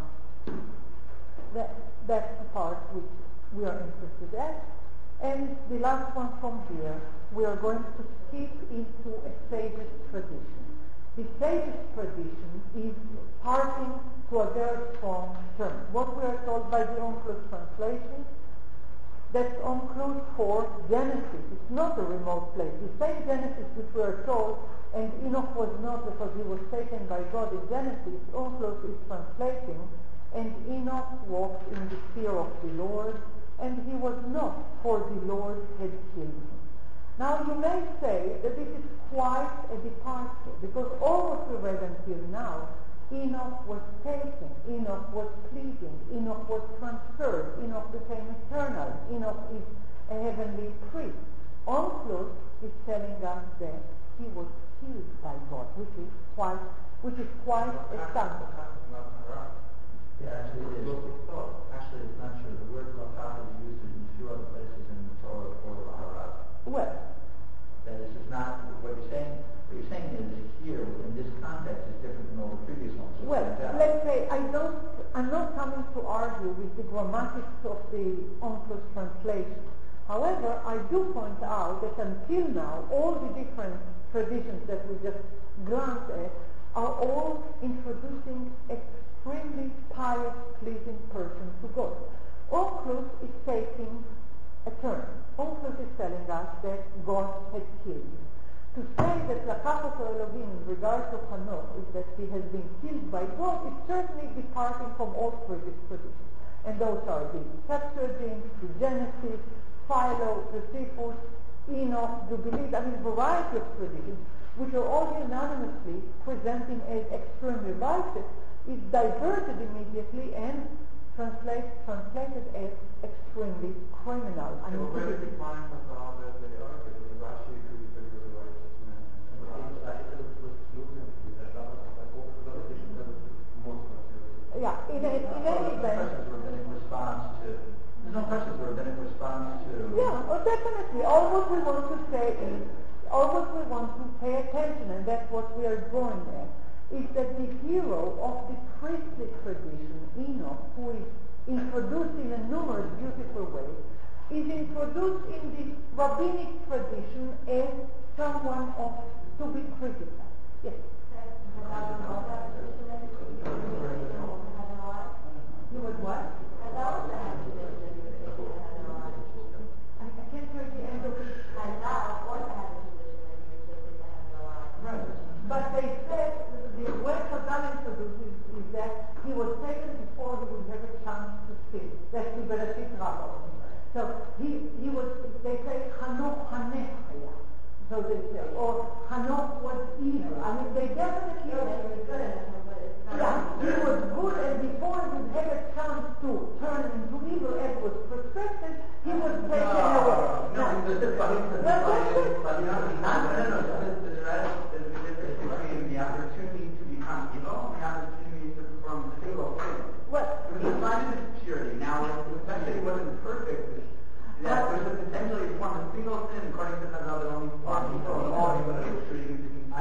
that that's the part which we are interested at. And the last one from here, we are going to skip into a sage's tradition. The sage's tradition is parting to a very strong term. What we are told by the Onkelos translation, that's Onkelos for Genesis. It's not a remote place. The same Genesis which we are told, and Enoch was not because he was taken by God in Genesis, Onkelos is translating, and Enoch walked in the fear of the Lord, and he was not, for the Lord had killed him. Now you may say that this is quite a departure, because all what we read until now, Enoch was taken, Enoch was pleasing, Enoch was transferred, Enoch became eternal, Enoch is a heavenly priest. Onkelos is telling us that he was killed by God, which is quite, which is quite astounding. Yeah, actually it is. Actually it's not true. The word Lakach is used in a few other places in the Torah for Laharat. Well, that this is not, what you're saying, what you're saying is here, in this context, is different from all the previous ones. So well, like let's say I don't, I'm not coming to argue with the grammatics of the Onkelos translation. However, I do point out that until now, all the different traditions that we just glanced at are all introducing extremely pious, pleasing person to God. Onkelos is taking a turn. Onkelos is telling us that God had killed him. To say that Lakachato Elohim in regard to Hanoch is that he has been killed by God is certainly departing from all previous traditions. And those are the Septuagint, the Genesis, Philo, Josephus, Enoch, Jubilees, I mean a variety of traditions, which are all unanimously presenting as extremely righteous, is diverted immediately and translate, translated as extremely criminal. I mean, where did you find Chazal that they are? Because Rashi agrees that he was a righteous man. Yeah, in, a, in any event. Questions were in response to. There's no questions were in response to. Yeah, well, definitely. All what we want to say is, all what we want to pay attention, and that's what we are drawing at, is that the hero of the priestly tradition, Enoch, who is introduced in a numerous beautiful ways, is introduced in the rabbinic tradition as someone of to be criticized. Yes. You would what? I, I can't hear the end of it. But they said the way Chazal introduced is, is that he was taken before he would have a chance to sin. That's the Bereshit Rabbah. So he he was. They say Hanoch Hanech Haya. So they say, or Hanoch was evil. I mean, they definitely. Yeah, he was good, and before he would have a chance to turn into evil, as was prescribed, he was taken away. No, there's a difference between the opportunity to become evil and the opportunity to perform the evil thing. Well, It was defined as purity. Now, especially it wasn't perfect. That there's a potentially form of single sin according to Chazal that only one people in all human history.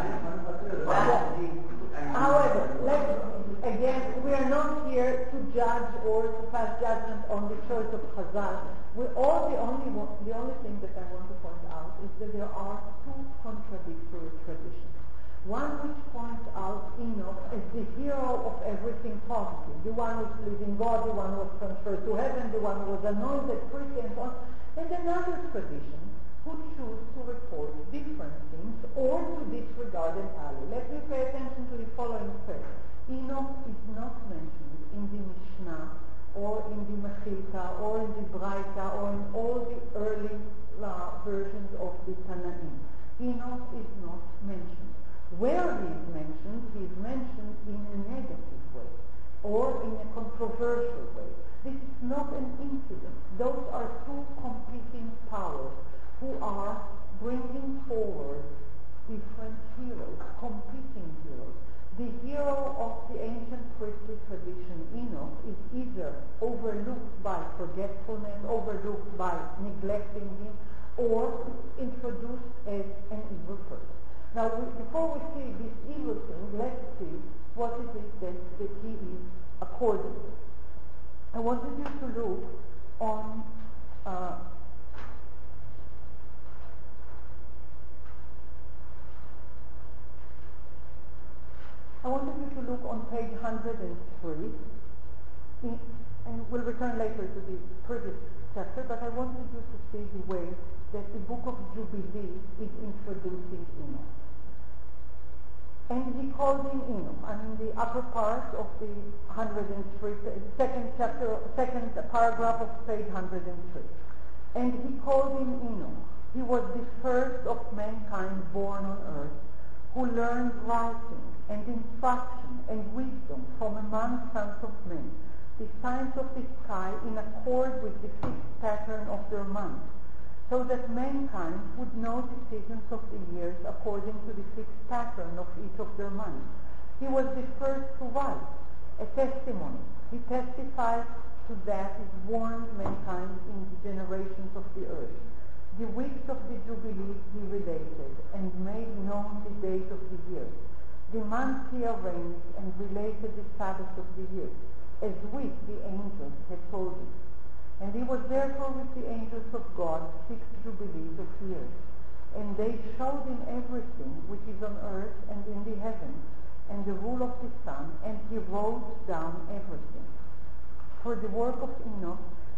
However, let's, again, we are not here to judge or to pass judgment on the choice of Chazal. We all the only one, the only thing that I want to point out is that there are two contradictory traditions. One which points out Enoch as the hero of everything positive, the one who was pleasing God, the one who was transferred to heaven, the one who was anointed, priest, and so on. And another tradition who choose to report different things or to disregard entirely. Let me pay attention to the following fact. Enoch is not mentioned in the Mishnah or in the Mechilta or in the Braita or in all the early uh, versions of the Tanaim. Enoch is not mentioned. Where he is mentioned, he is mentioned in a negative way or in a controversial way. This is not an incident. Those are two competing powers who are bringing forward different heroes, competing heroes. The hero of the ancient priestly tradition, Enoch, is either overlooked by forgetfulness, overlooked by neglecting him, or introduced as an evil person. Now, we, before we see this evil thing, let's see what it is that, that he is according to. I wanted you to look on uh, I wanted you to look on page one hundred three, in, and we'll return later to the previous chapter, but I wanted you to see the way that the book of Jubilee is introducing Enoch. And he called him Enoch. I mean, the upper part of the one hundred three, second chapter, second paragraph of page one hundred three. And he called him Enoch. He was the first of mankind born on earth, who learned writing and instruction and wisdom from among sons of men, the signs of the sky in accord with the fixed pattern of their months, so that mankind would know the seasons of the years according to the fixed pattern of each of their months. He was the first to write, a testimony. He testified to that it warned mankind in the generations of the earth. The weeks of the Jubilees he related and made known the days of the year. The months he arranged and related the Sabbaths of the year, as we, the angels, had told him. And he was therefore with the angels of God six Jubilees of years. And they showed him everything which is on earth and in the heavens, and the rule of the sun, and he wrote down everything. For the work of Enoch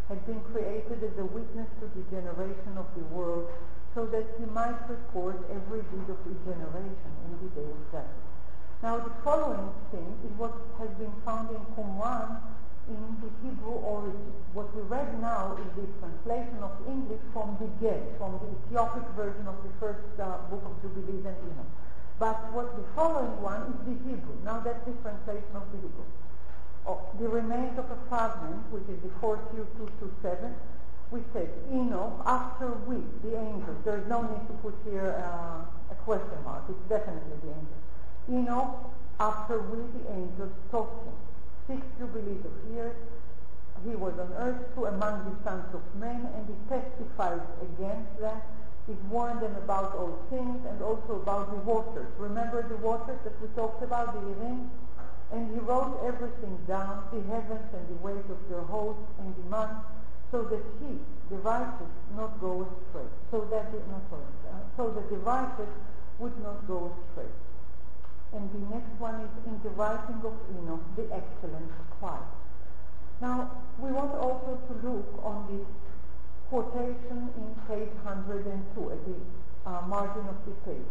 had been created as a witness to the generation of the world, so that he might record every deed of his generation in the day of judgment. Now the following thing is what has been found in Qumran in the Hebrew origin. What we read now is the translation of English from the Get, from the Ethiopic version of the first uh, book of Jubilees and Enoch. But what the following one is the Hebrew. Now that's the translation of the Hebrew. Oh, the remains of a fragment, which is the four Q two two seven, we said, Enoch, after we, the angels, there is no need to put here uh, a question mark, it's definitely the angels. Enoch, after we, the angels, taught him. Six jubilees of years, he was on earth too among the sons of men, and he testifies against that. He warned them about all things and also about the waters. Remember the waters that we talked about, the Irim? And he wrote everything down, the heavens and the ways of their hosts and the months, so that he, the righteous, not go astray. So that it not uh, so that the righteous would not go astray. And the next one is in the writing of Enoch, the excellent scribe. Now, we want also to look on the quotation in page one hundred two, at the uh, margin of the page.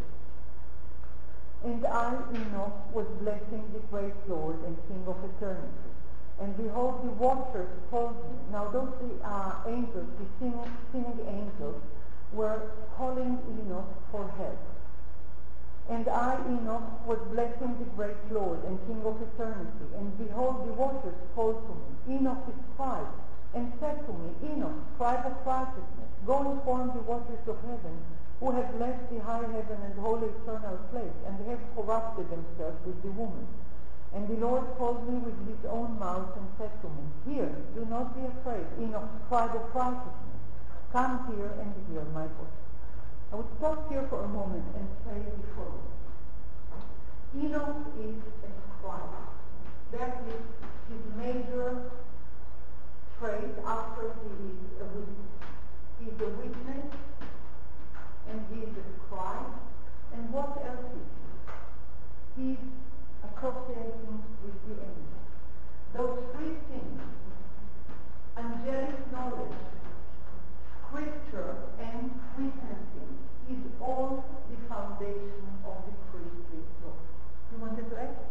And I, Enoch, was blessing the great Lord and King of eternity. And behold, the watchers told me. Now those the uh, angels, the sinning, sinning angels, were calling Enoch for help. And I, Enoch, was blessing the great Lord and King of eternity. And behold, the watchers called to me, Enoch the scribe, and said to me, Enoch, scribe of righteousness, go inform the watchers of heaven, who have left the high heaven and holy eternal place, and have corrupted themselves with the woman. And the Lord called me with his own mouth and said to me, Hear, do not be afraid, Enoch, scribe of righteousness. Come here and hear my voice. I would stop here for a moment and say the following. Enoch is a scribe. That is his major trait after he is a witness. He is a witness, and he is a scribe. And what else is he? He is associating with the angels. Those three things, angelic knowledge, scripture, and witnessing, is all the foundation of the priestly law. You wanted to add?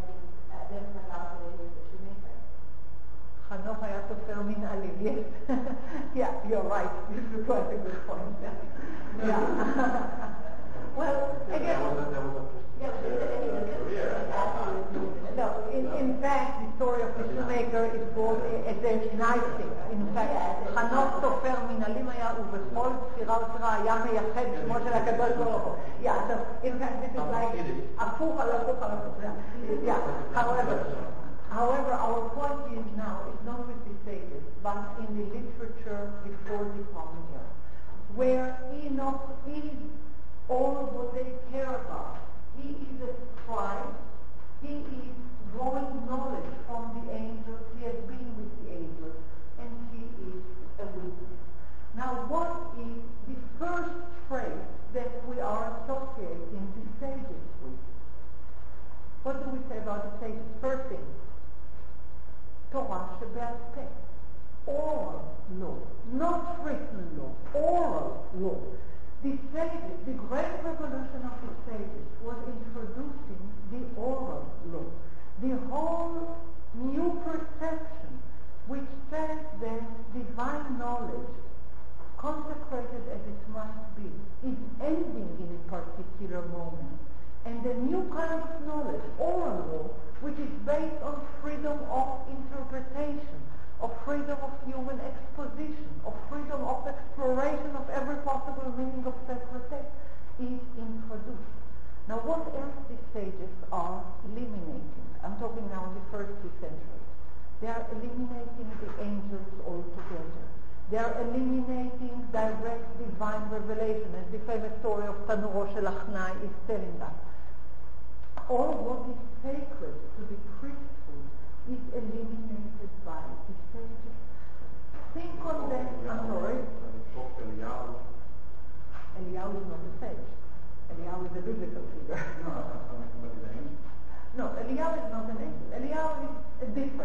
Hanoch היה סופר מנהלי. Yes. Yeah, you're right. This is quite a good point. Yeah. Yeah. Well, again, no, in, in fact, the story of the shoemaker is brought as a nice thing. In fact, חנוך סופר מנהלים היה, ובכל ספירה וספירה היה מייחד שמו של הקדוש ברוך הוא. Yeah, so in fact, this is like הפוך על הפוך על הפוך. Yeah, however, however, our point is now, is not with the sages, but in the literature before the common era, where Enoch is all what they care about. He is a scribe. He is drawing knowledge from the angels. He has been with the angels, and he is a witness. Now, what is the first trait that we are associating the sages with? What do we say about the sages? First thing, Torah Sheba'al Peh, oral law, not written law, oral law. The sages, the great revolution of the sages was introducing the oral law, the whole new perception which says that divine knowledge, consecrated as it must be, is ending in a particular moment. And a new kind of knowledge, oral law, which is based on freedom of interpretation, of freedom of human exposition, of freedom of exploration of every possible meaning of sacred text, is introduced. Now, what else the sages are eliminating? I'm talking now in the first two centuries. They are eliminating the angels altogether. They are eliminating direct divine revelation, as the famous story of Tanuro Shel Achnai is telling us. All what is sacred to the priesthood is eliminated by the sages. Think on that. I'm sorry. Eliyahu is not a sage. Eliyahu is a biblical figure. No, Eliyahu is not an angel. Eliyahu is a different thing.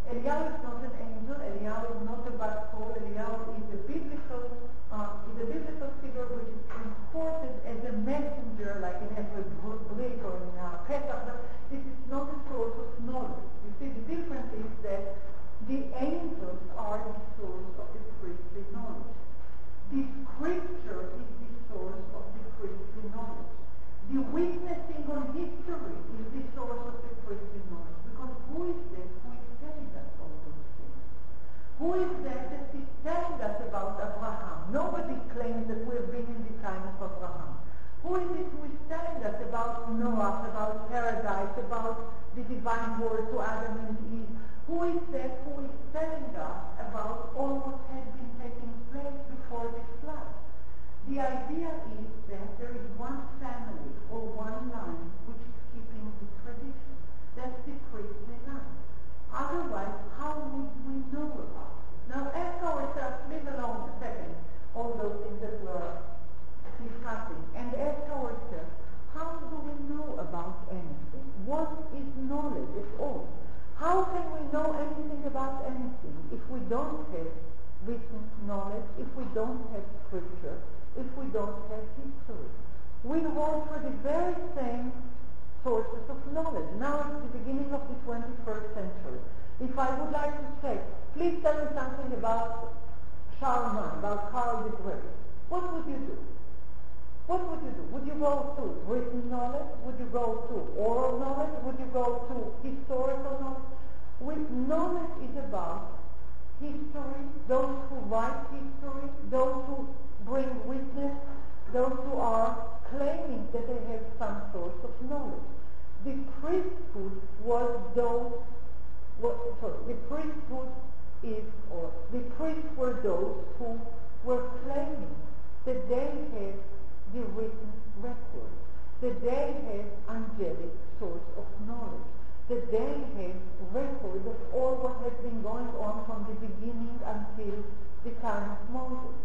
Eliyahu is not an angel. Eliyahu is not a bad soul. Eliyahu is a biblical, uh, is a biblical figure which is transported as a messenger, like in every brick or in uh, Pesach. This is not a source of knowledge. You see, the difference is that the angels are the source of the priestly knowledge. The scripture is the source of the priestly knowledge. The witnessing on history is the source of the priestly knowledge. Because who is that who is telling us all those things? Who is that that is telling us about Abraham? Nobody claims that we have been in the time of Abraham. Who is it who is telling us about Noah, about paradise, about the divine word to Adam and Eve? Who is that who is telling us about all what had been taking place before the flood? The idea is that there is one family or one line which is keeping the tradition. That's the priestly line. Otherwise, how would we know about it? Now ask ourselves, leave alone a second, all those things that we're discussing, and ask ourselves, how do we know about anything? What is knowledge at all? How can we know anything about anything if we don't have written knowledge, if we don't have scripture, if we don't have history? We hold for the very same sources of knowledge. Now it's the beginning of the twenty-first century. If I would like to say, please tell me something about Charlemagne, about Karl the Great, what would you do? What would you do? Would you go to written knowledge? Would you go to oral knowledge? Would you go to historical knowledge? With knowledge is about history, those who write history, those who bring witness, those who are claiming that they have some source of knowledge. The priesthood was those, what, sorry, the priesthood is, or the priests were those who were claiming that they had the written record, that they had angelic source of knowledge, that they had record of all what has been going on from the beginning until the time of Moses.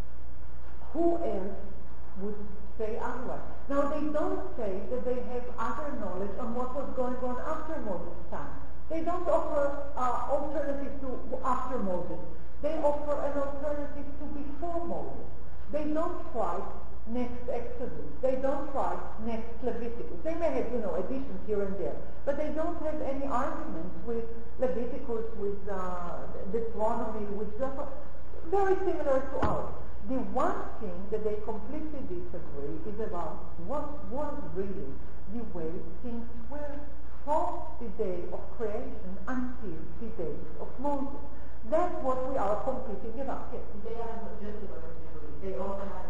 Who else would say otherwise? Now they don't say that they have other knowledge on what was going on after Moses' time. They don't offer uh, alternative to after Moses. They offer an alternative to before Moses. They don't write next Exodus. They don't write next Leviticus. They may have, you know, additions here and there, but they don't have any arguments with Leviticus, with uh, Deuteronomy, with Joshua. Very similar to ours. The one thing that they completely disagree is about what was really the way things were from the day of creation until the days of Moses. That's what we are competing about. Yes. They have just they also have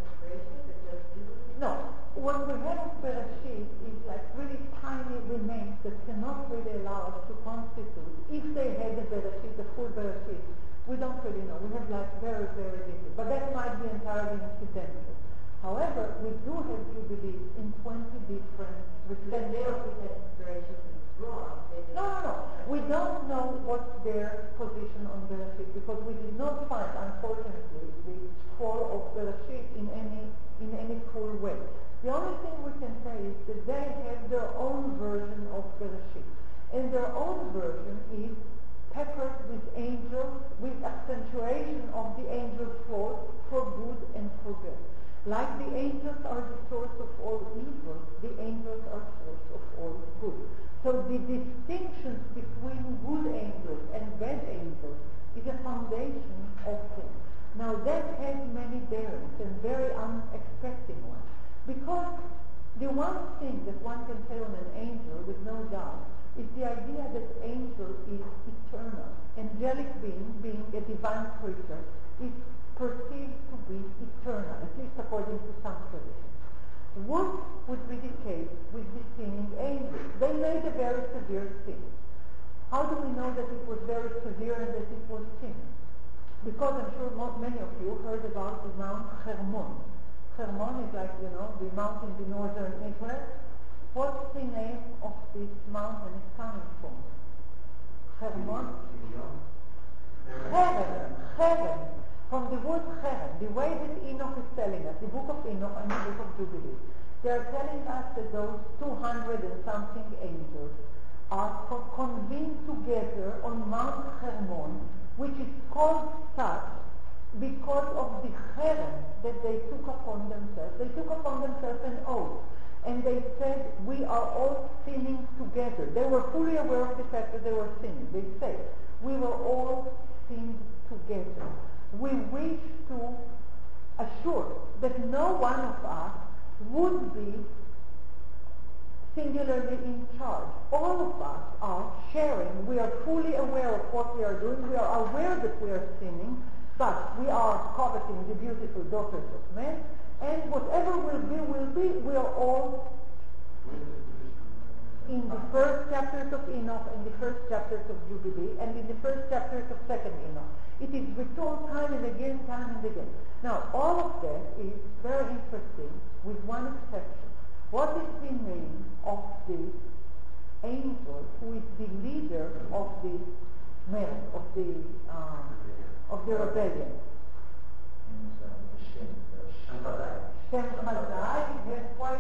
No, what we have of Bereshit is like really tiny remains that cannot really allow us to constitute. If they had the Bereshit, the full Bereshit, we don't really know. We have like very, very little. But that might be entirely incidental. However, we do have Jubilees in twenty different representations. No, no, no. We don't know what's their position on Bereshit because we did not find, unfortunately, the scroll of Bereshit in any in any full way. The only thing we can say is that they have their own version of Bereshit. And their own version is peppered with angels, with accentuation of the angels' force for good and for bad. Like the angels are the source of all evil, the angels are source of all good. So the distinctions between good angels and bad angels is a foundation of them. Now that has many bearings and very unexpected ones. Because the one thing that one can say on an angel with no doubt is the idea that angel is eternal. Angelic being, being a divine creature, is perceived to be eternal, at least according to some traditions. What would be the case with the sinning angels? They made a very severe sin. How do we know that it was very severe and that it was sin? Because I'm sure most, many of you heard about the Mount Hermon. Hermon is like, you know, the mountain in northern Israel. What's the name of this mountain is coming from? Hermon? Heaven. Heaven. From the word heaven. The way that Enoch is telling us, the book of Enoch and the book of Jubilee, they are telling us that those two hundred and something angels are co- convened together on Mount Hermon, which is called such because of the cherem that they took upon themselves. They took upon themselves an oath, and they said, we are all sinning together. They were fully aware of the fact that they were sinning. They said, we will all sin together. We wish to assure that no one of us would be singularly in charge. All of us are sharing. We are fully aware of what we are doing. We are aware that we are sinning, but we are coveting the beautiful daughters of men, and whatever will be, will be. We are all in the first chapters of Enoch, in the first chapters of Jubilee, and in the first chapters of Second Enoch. It is retold time and again, time and again. Now, all of that is very interesting, with one exception. What is the name of the angel who is the leader of the men, of the um, of the rebellion? Shem Chazai has quite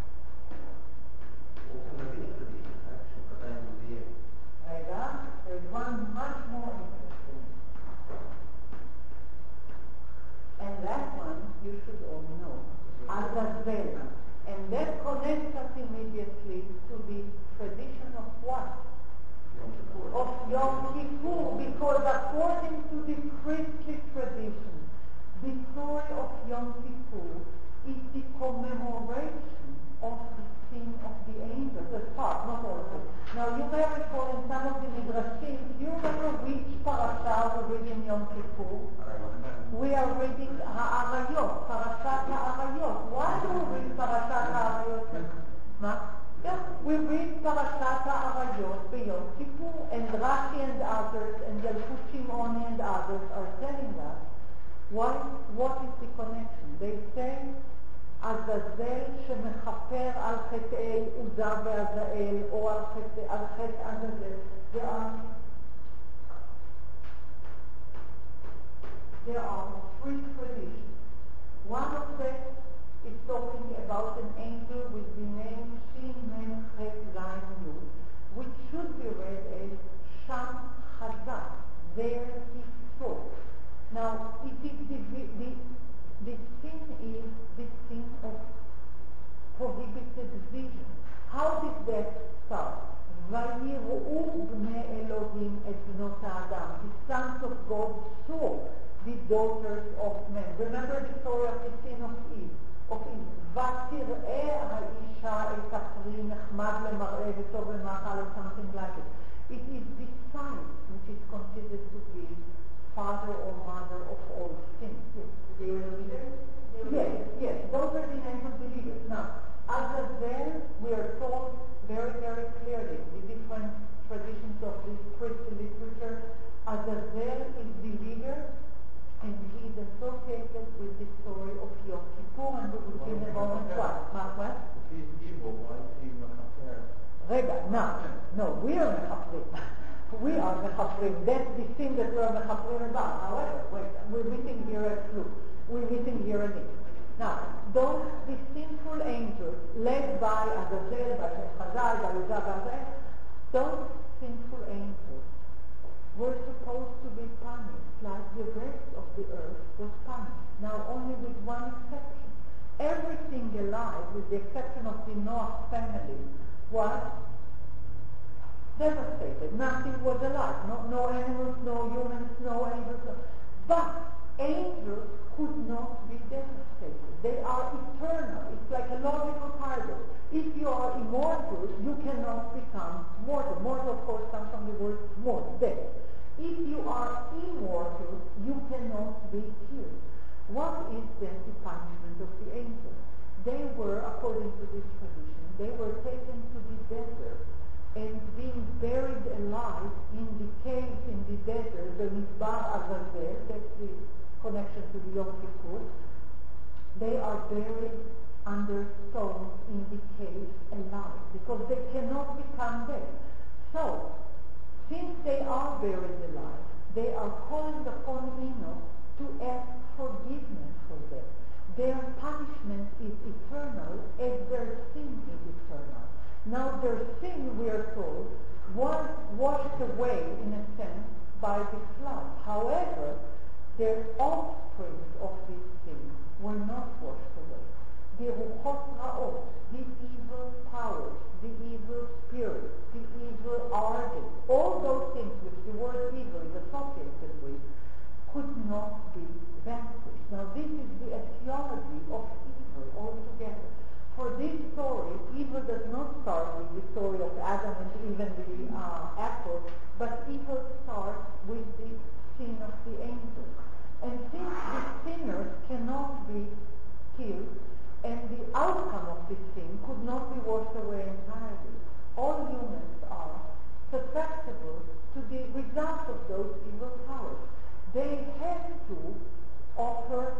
רגע, there's one much more interesting. And that one you should all know. Azazel. And that connects us immediately to the tradition of what? Of Yom Kippur, because according to the priestly tradition, the story of Yom Kippur is the commemoration of the sin of the angels, as part, not all of it. Now you may recall in some of the Midrashim, do you remember which parasha we read in Yom Kippur? We are reading Ha'arayot, Parashat Ha'arayot. Why do we read Parashat Ha'arayot? Ma? Yeah, we read Parashat Ha'arayot beyond Kippur, and Rashi and others, and Yalkut Shimoni and others are telling us why, what is the connection. They say, עזאזל שמכפר על חטאי עוזה ועזאל, או על חטא עזאזל. There are There are three traditions. One of them is talking about an angel with the name Shin Mem Chet Zayin Yud, which should be read as Sham Chazak. There he saw. Now, it is the, the, the sin is the sin of prohibited vision. How did that start? ויראו בני אלוהים את בנות האדם. The sons of God saw the daughters of men. Remember the story of the sin of Eve. Of Eve. ותראה האישה את הפרי נחמד למראה וטוב למאכל, or something like it. It is the sign which is considered to be father or mother of all sin. Yes. They were leaders? Yes, yes. Those are the names of the leaders. Now, Azazel, we are told very, very clearly, the different traditions of this priestly literature, Azazel is the leader, and he is associated with the story of Yom Kippur, and we will see in a moment why. What? If he's evil, why is he mechaper? Rega, now, no, we are mechaprim. We are mechaprim. That's the sin that we are mechaprim about. However, wait, we're meeting here at Flu. We're meeting here at it. Now, those, the sinful angels, led by Azazel, by Shem Chazai, by Uzzah, by those sinful angels were supposed to be punished like the rest of the earth was punished. Now, only with one exception. Everything alive, with the exception of the Noah family, was devastated. Nothing was alive. No, no animals, no humans, no angels. No. But angels could not be devastated. They are eternal. It's like a logical paradox. If you are immortal, you cannot become mortal. Mortal, of course, comes from the word mort, death. If you are immortal, you cannot be killed. What is then the punishment of the angels? They were, according to this tradition, they were taken to the desert and being buried alive in the caves in the desert, the Mizbar Azazel, that's the connection to the Yom Kippur. They are buried under stones in the caves alive because they cannot become dead. So, since they are buried alive, they are calling upon Enoch to ask forgiveness for them. Their punishment is eternal as their sin is eternal. Now their sin, we are told, was washed away, in a sense, by the flood. However, the offspring of these things were not washed away. The ruchot ra'ot, the evil powers, the evil spirits, the evil ardent, all those things which the word evil is associated with, could not be vanquished. Now this is the etiology of evil altogether. For this story, evil does not start with the story of Adam and Eve and the uh, apple, but evil starts with the sin of the angels. And since the sinners cannot be killed, and the outcome of this sin could not be washed away entirely, all humans are susceptible to the result of those evil powers. They have to offer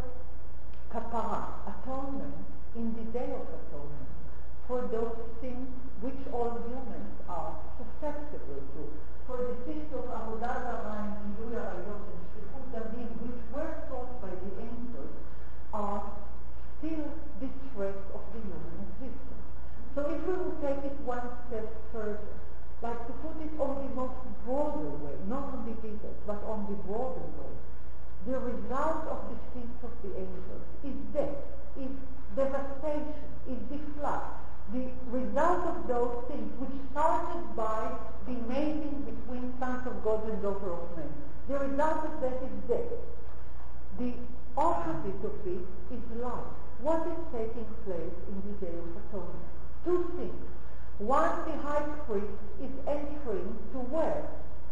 kapara, atonement, in the day of atonement, for those sins which all humans are susceptible to. For the sins of Avodah Zarah and Gilui Arayot and Shfichut Damim, which were taught by the angels, are still the threat of the human existence. So if we will take it one step further, like to put it on the most broader way, not on the details, but on the broader way, the result of the sins of the angels is death, is devastation, is the flood. The result of those things, which started by the mating between sons of God and daughters of men, the result of that is death. The opposite of it is life. What is taking place in the Day of Atonement? Two things. One, the high priest is entering to where?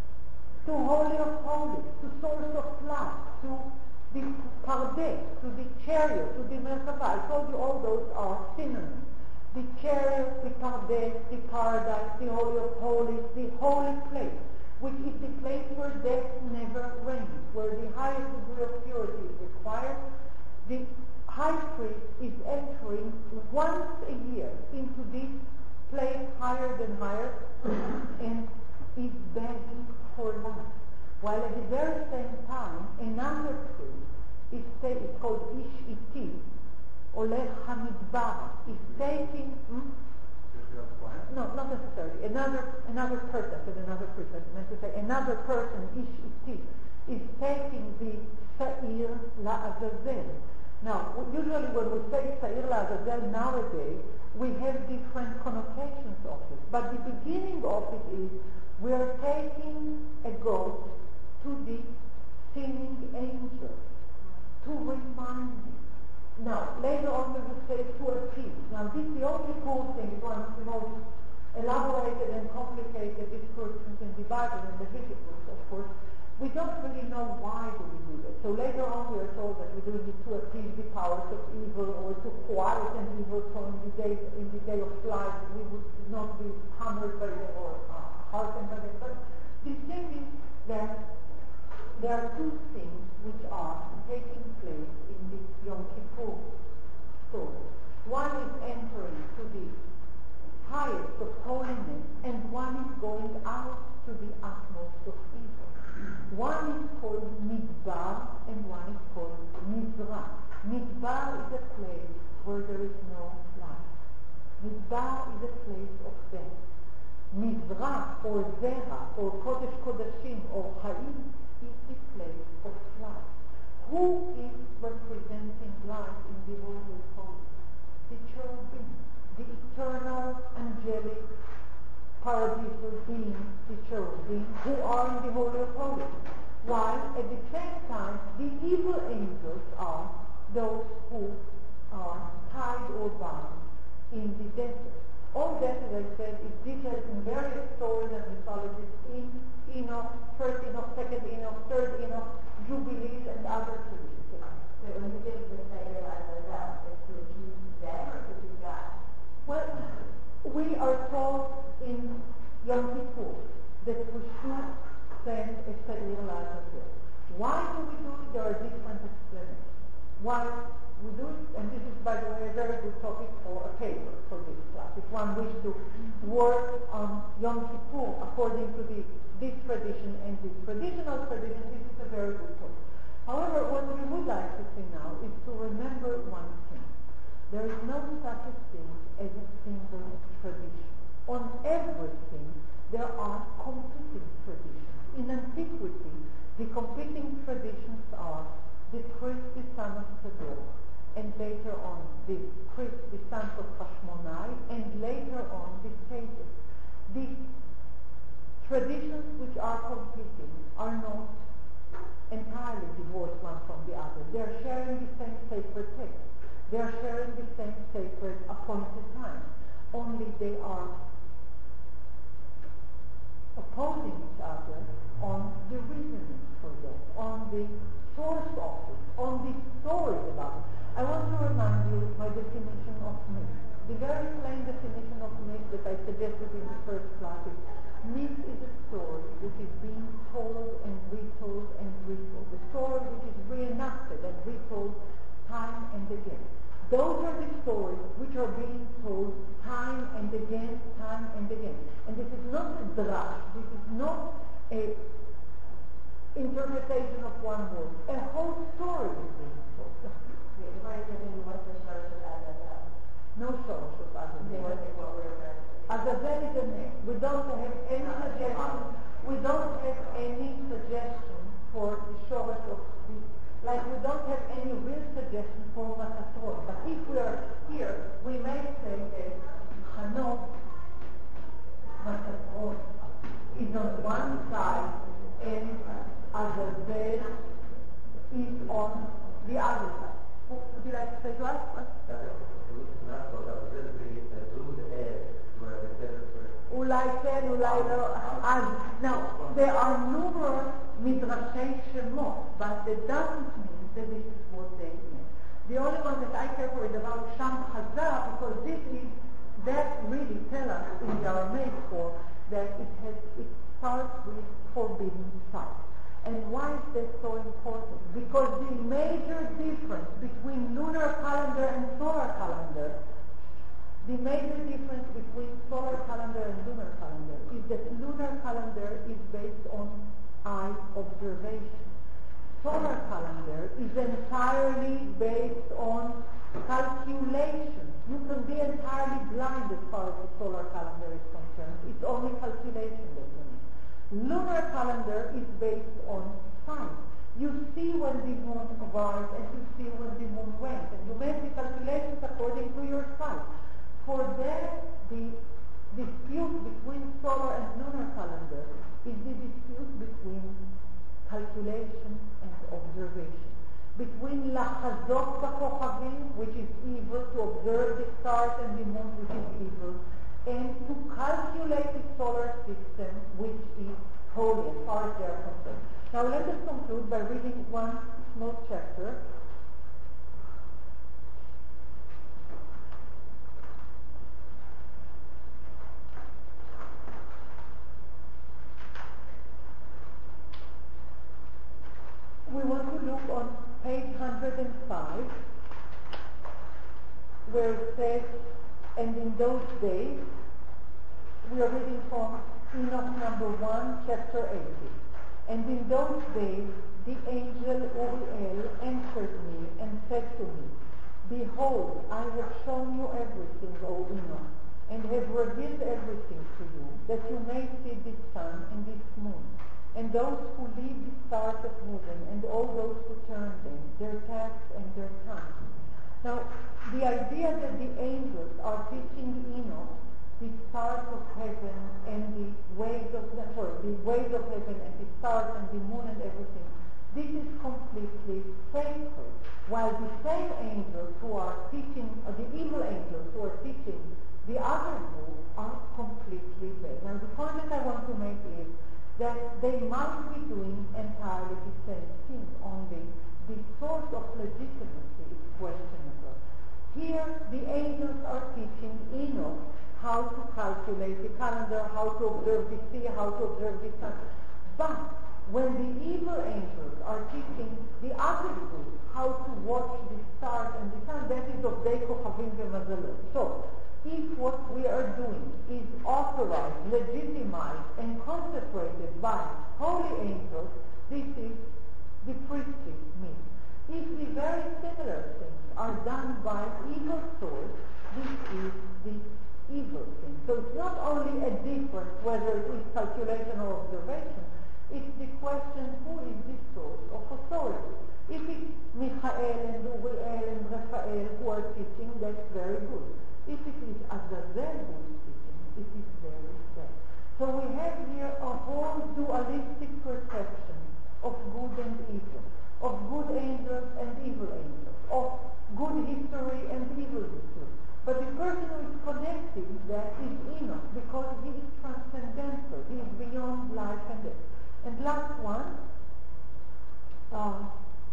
To Holy of Holies, to source of life, to the Pardes, to the chariot, to the Merkavah. I told you all those are synonyms. The chariot, the Pardes, the paradise, the Holy of Holies, the holy place, which is the place where death never reigns, where the highest degree of purity is required. The high priest is entering once a year into this place higher than higher and is begging for life. While at the very same time, another priest is ta- it's called Ish Iti, Olech Hamidbar, is taking... Hmm? No, not necessarily. Another another person, I said another priest, I meant to say another person, Ish Iti, is taking the Sa'ir La'azazel. Now, usually when we say Sa'ir La'azazel nowadays, we have different connotations of it. But the beginning of it is we are taking a goat to the sinning angel to remind him. Now, later on we will say to appease. Now, this is the only cool thing, is one of the most elaborated and complicated descriptions in the Bible and the Leviticus, of course. We don't really know why do we do that. So later on we are told that we're doing it to appease the powers of evil or to quiet an evil, so in the day, in the day of flight we would not be hammered by them or uh, heartened by them. But the thing is that there are two things which are taking place in this Yom Kippur story. One is entering to the highest of holiness, and one is going out to the utmost of evil. One is called Midbar, and one is called Mizrah. Midbar is a place where there is no life. Midbar is a place of death. Mizrah, or Zera, or Kodesh Kodashim, or Ha'im, is the place of life. Who is representing life in the Holy of Holies? The cherubim, the eternal angelic paradisal beings, the cherubim, who are in the Holy of Holies. While at the same time, the evil angels are those who are tied or bound in the desert. All that, as I said, is detailed in various stories and mythologies in Enoch, first Enoch, second Enoch, third Enoch, Jubilees, and other traditions. So when you think of the Seder Azazah, it's to accuse them or to accuse God? Well, we are told in Yom Kippur that we should send a Sa'ir La'azazel. Why do we do it? There are different explanations. Why we do it, and this is, by the way, a very good topic for a paper for this class. If one wishes to work on Yom Kippur according to the, this tradition and this traditional tradition, this is a very good topic. However, what we would like to see now is to remember one thing. There is no such a thing as a single tradition. On everything, there are competing traditions. In antiquity, the competing traditions are the priest, the son of Tzadok, and later on the priest, the son of Hashmonai, and later on the sages. The traditions which are competing are not entirely divorced one from the other. They are sharing the same sacred text. They are sharing the same sacred appointed time. Only they are opposing each other on the reasoning for that, on the source of it, on the stories about it. I want to remind you my definition of myth. The very plain definition of myth that I suggested in the first class is myth is a story which is being told and retold and retold. A story which is reenacted and retold time and again. Those are the stories which are being told time and again, time and again. And this is not a drash, this is not a interpretation of one word. A whole story is being told. No source of Azazel. Azazel is a name. We don't have any suggestion. We don't have any suggestion for the shortage of this. Like we don't have any real suggestion for Matatron. But if we are here, we may say that Hanok Matatron is on one side and Azazel is on the other side. Would you like to say to us? אולי כן, אולי לא. אז, now, there are numerous midrashei shemot, but it doesn't mean that this is what they mean. The only one that I care for is about Sham Chazar, because this is, that really tells us in the Aramaic form that it has, it starts with forbidden sight. And why is that so important? Because the major difference between lunar calendar and solar calendar, the major difference between solar calendar and lunar calendar is that lunar calendar is based on eye observation. Solar calendar is entirely based on calculation. You can be entirely blind as far as the solar calendar is concerned. It's only calculation that you need. Lunar calendar is based on science. You see when the moon rise and you see when the moon wanes, and you make the calculations according to your sight. For that, the dispute between solar and lunar calendar is the dispute between calculation and observation. Between לחזות בכוכבים, which is evil, to observe the stars and the moon, which is evil, and to calculate the solar system, which is holy as far as they are concerned. Now let us conclude by reading one small chapter. We want to look on page one hundred five, where it says, and in those days, we are reading from Enoch number one, chapter eighty. And in those days, the angel Uriel answered me and said to me, Behold, I have shown you everything, O Enoch, and have revealed everything to you, that you may see this sun and this moon, and those who lead the stars of heaven, and all those who turn them, their paths and their times. Now, the idea that the angels are teaching Enoch the stars of heaven and the ways of sorry, the ways of heaven and the stars and the moon and everything, this is completely sacred. While the same angels who are teaching, or the evil angels who are teaching the other group are completely bad. Now, the point that I want to make is that they might be doing entirely the same thing, only the source of legitimacy is questionable. Here, the angels are teaching Enoch how to calculate the calendar, how to observe the sea, how to observe the sun. But when the evil angels are teaching the other group how to watch the stars and the sun, that is of Dei Kochavim V'Mazalot. So, if what we are doing is authorized, legitimized, and consecrated by holy angels, this is the priestly myth. If the very similar things are done by evil souls, this is the evil thing. So it's not only a difference whether it is calculation or observation, it's the question, who is the source of authority? If it's Michael and Uriel and Raphael who are teaching, that's very good. If it is Azazel who is teaching, it is very bad. So we have here a whole dualistic perception of good and evil, of good angels and evil angels, of good history and evil history. But the person who is connecting that is Enoch, because he is transcendental, he is beyond life and death. And last one, uh,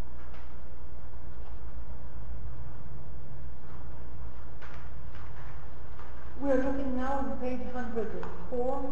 we are looking now on page one hundred four,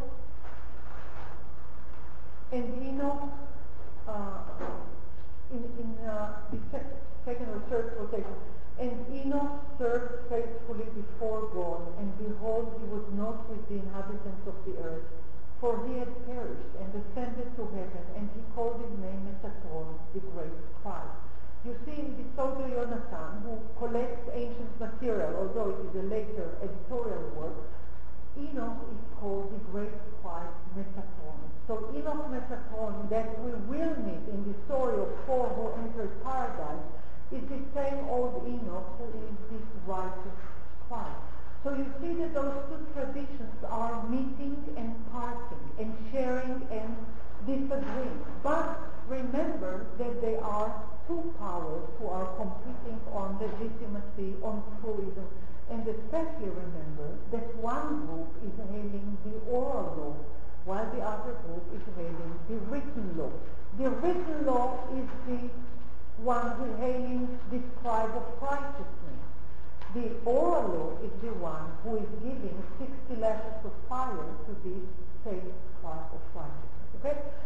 and Enoch, uh, in, in uh, the sec- second or third quotation, and Enoch served faithfully before God, and behold, he was not with the inhabitants of the earth, for he had perished and ascended to heaven, and he called his name Metatron, the great Christ. You see in the Soter Yonatan, who collects ancient material, although it is a later editorial work, Enoch is called the great Christ Metatron. So Enoch Metatron, that we will meet in the story of four who entered paradise, is the same old Enoch who is this righteous Christ. So you see that those two traditions are meeting and parting and sharing and disagreeing. But remember that they are two powers who are competing on legitimacy, on truism, and especially remember that one group is hailing the oral law, while the other group is hailing the written law. The written law is the one who hailing the scribe of righteousness. The oral law is the one who is giving sixty lashes of fire to this same scribe of righteousness. Okay?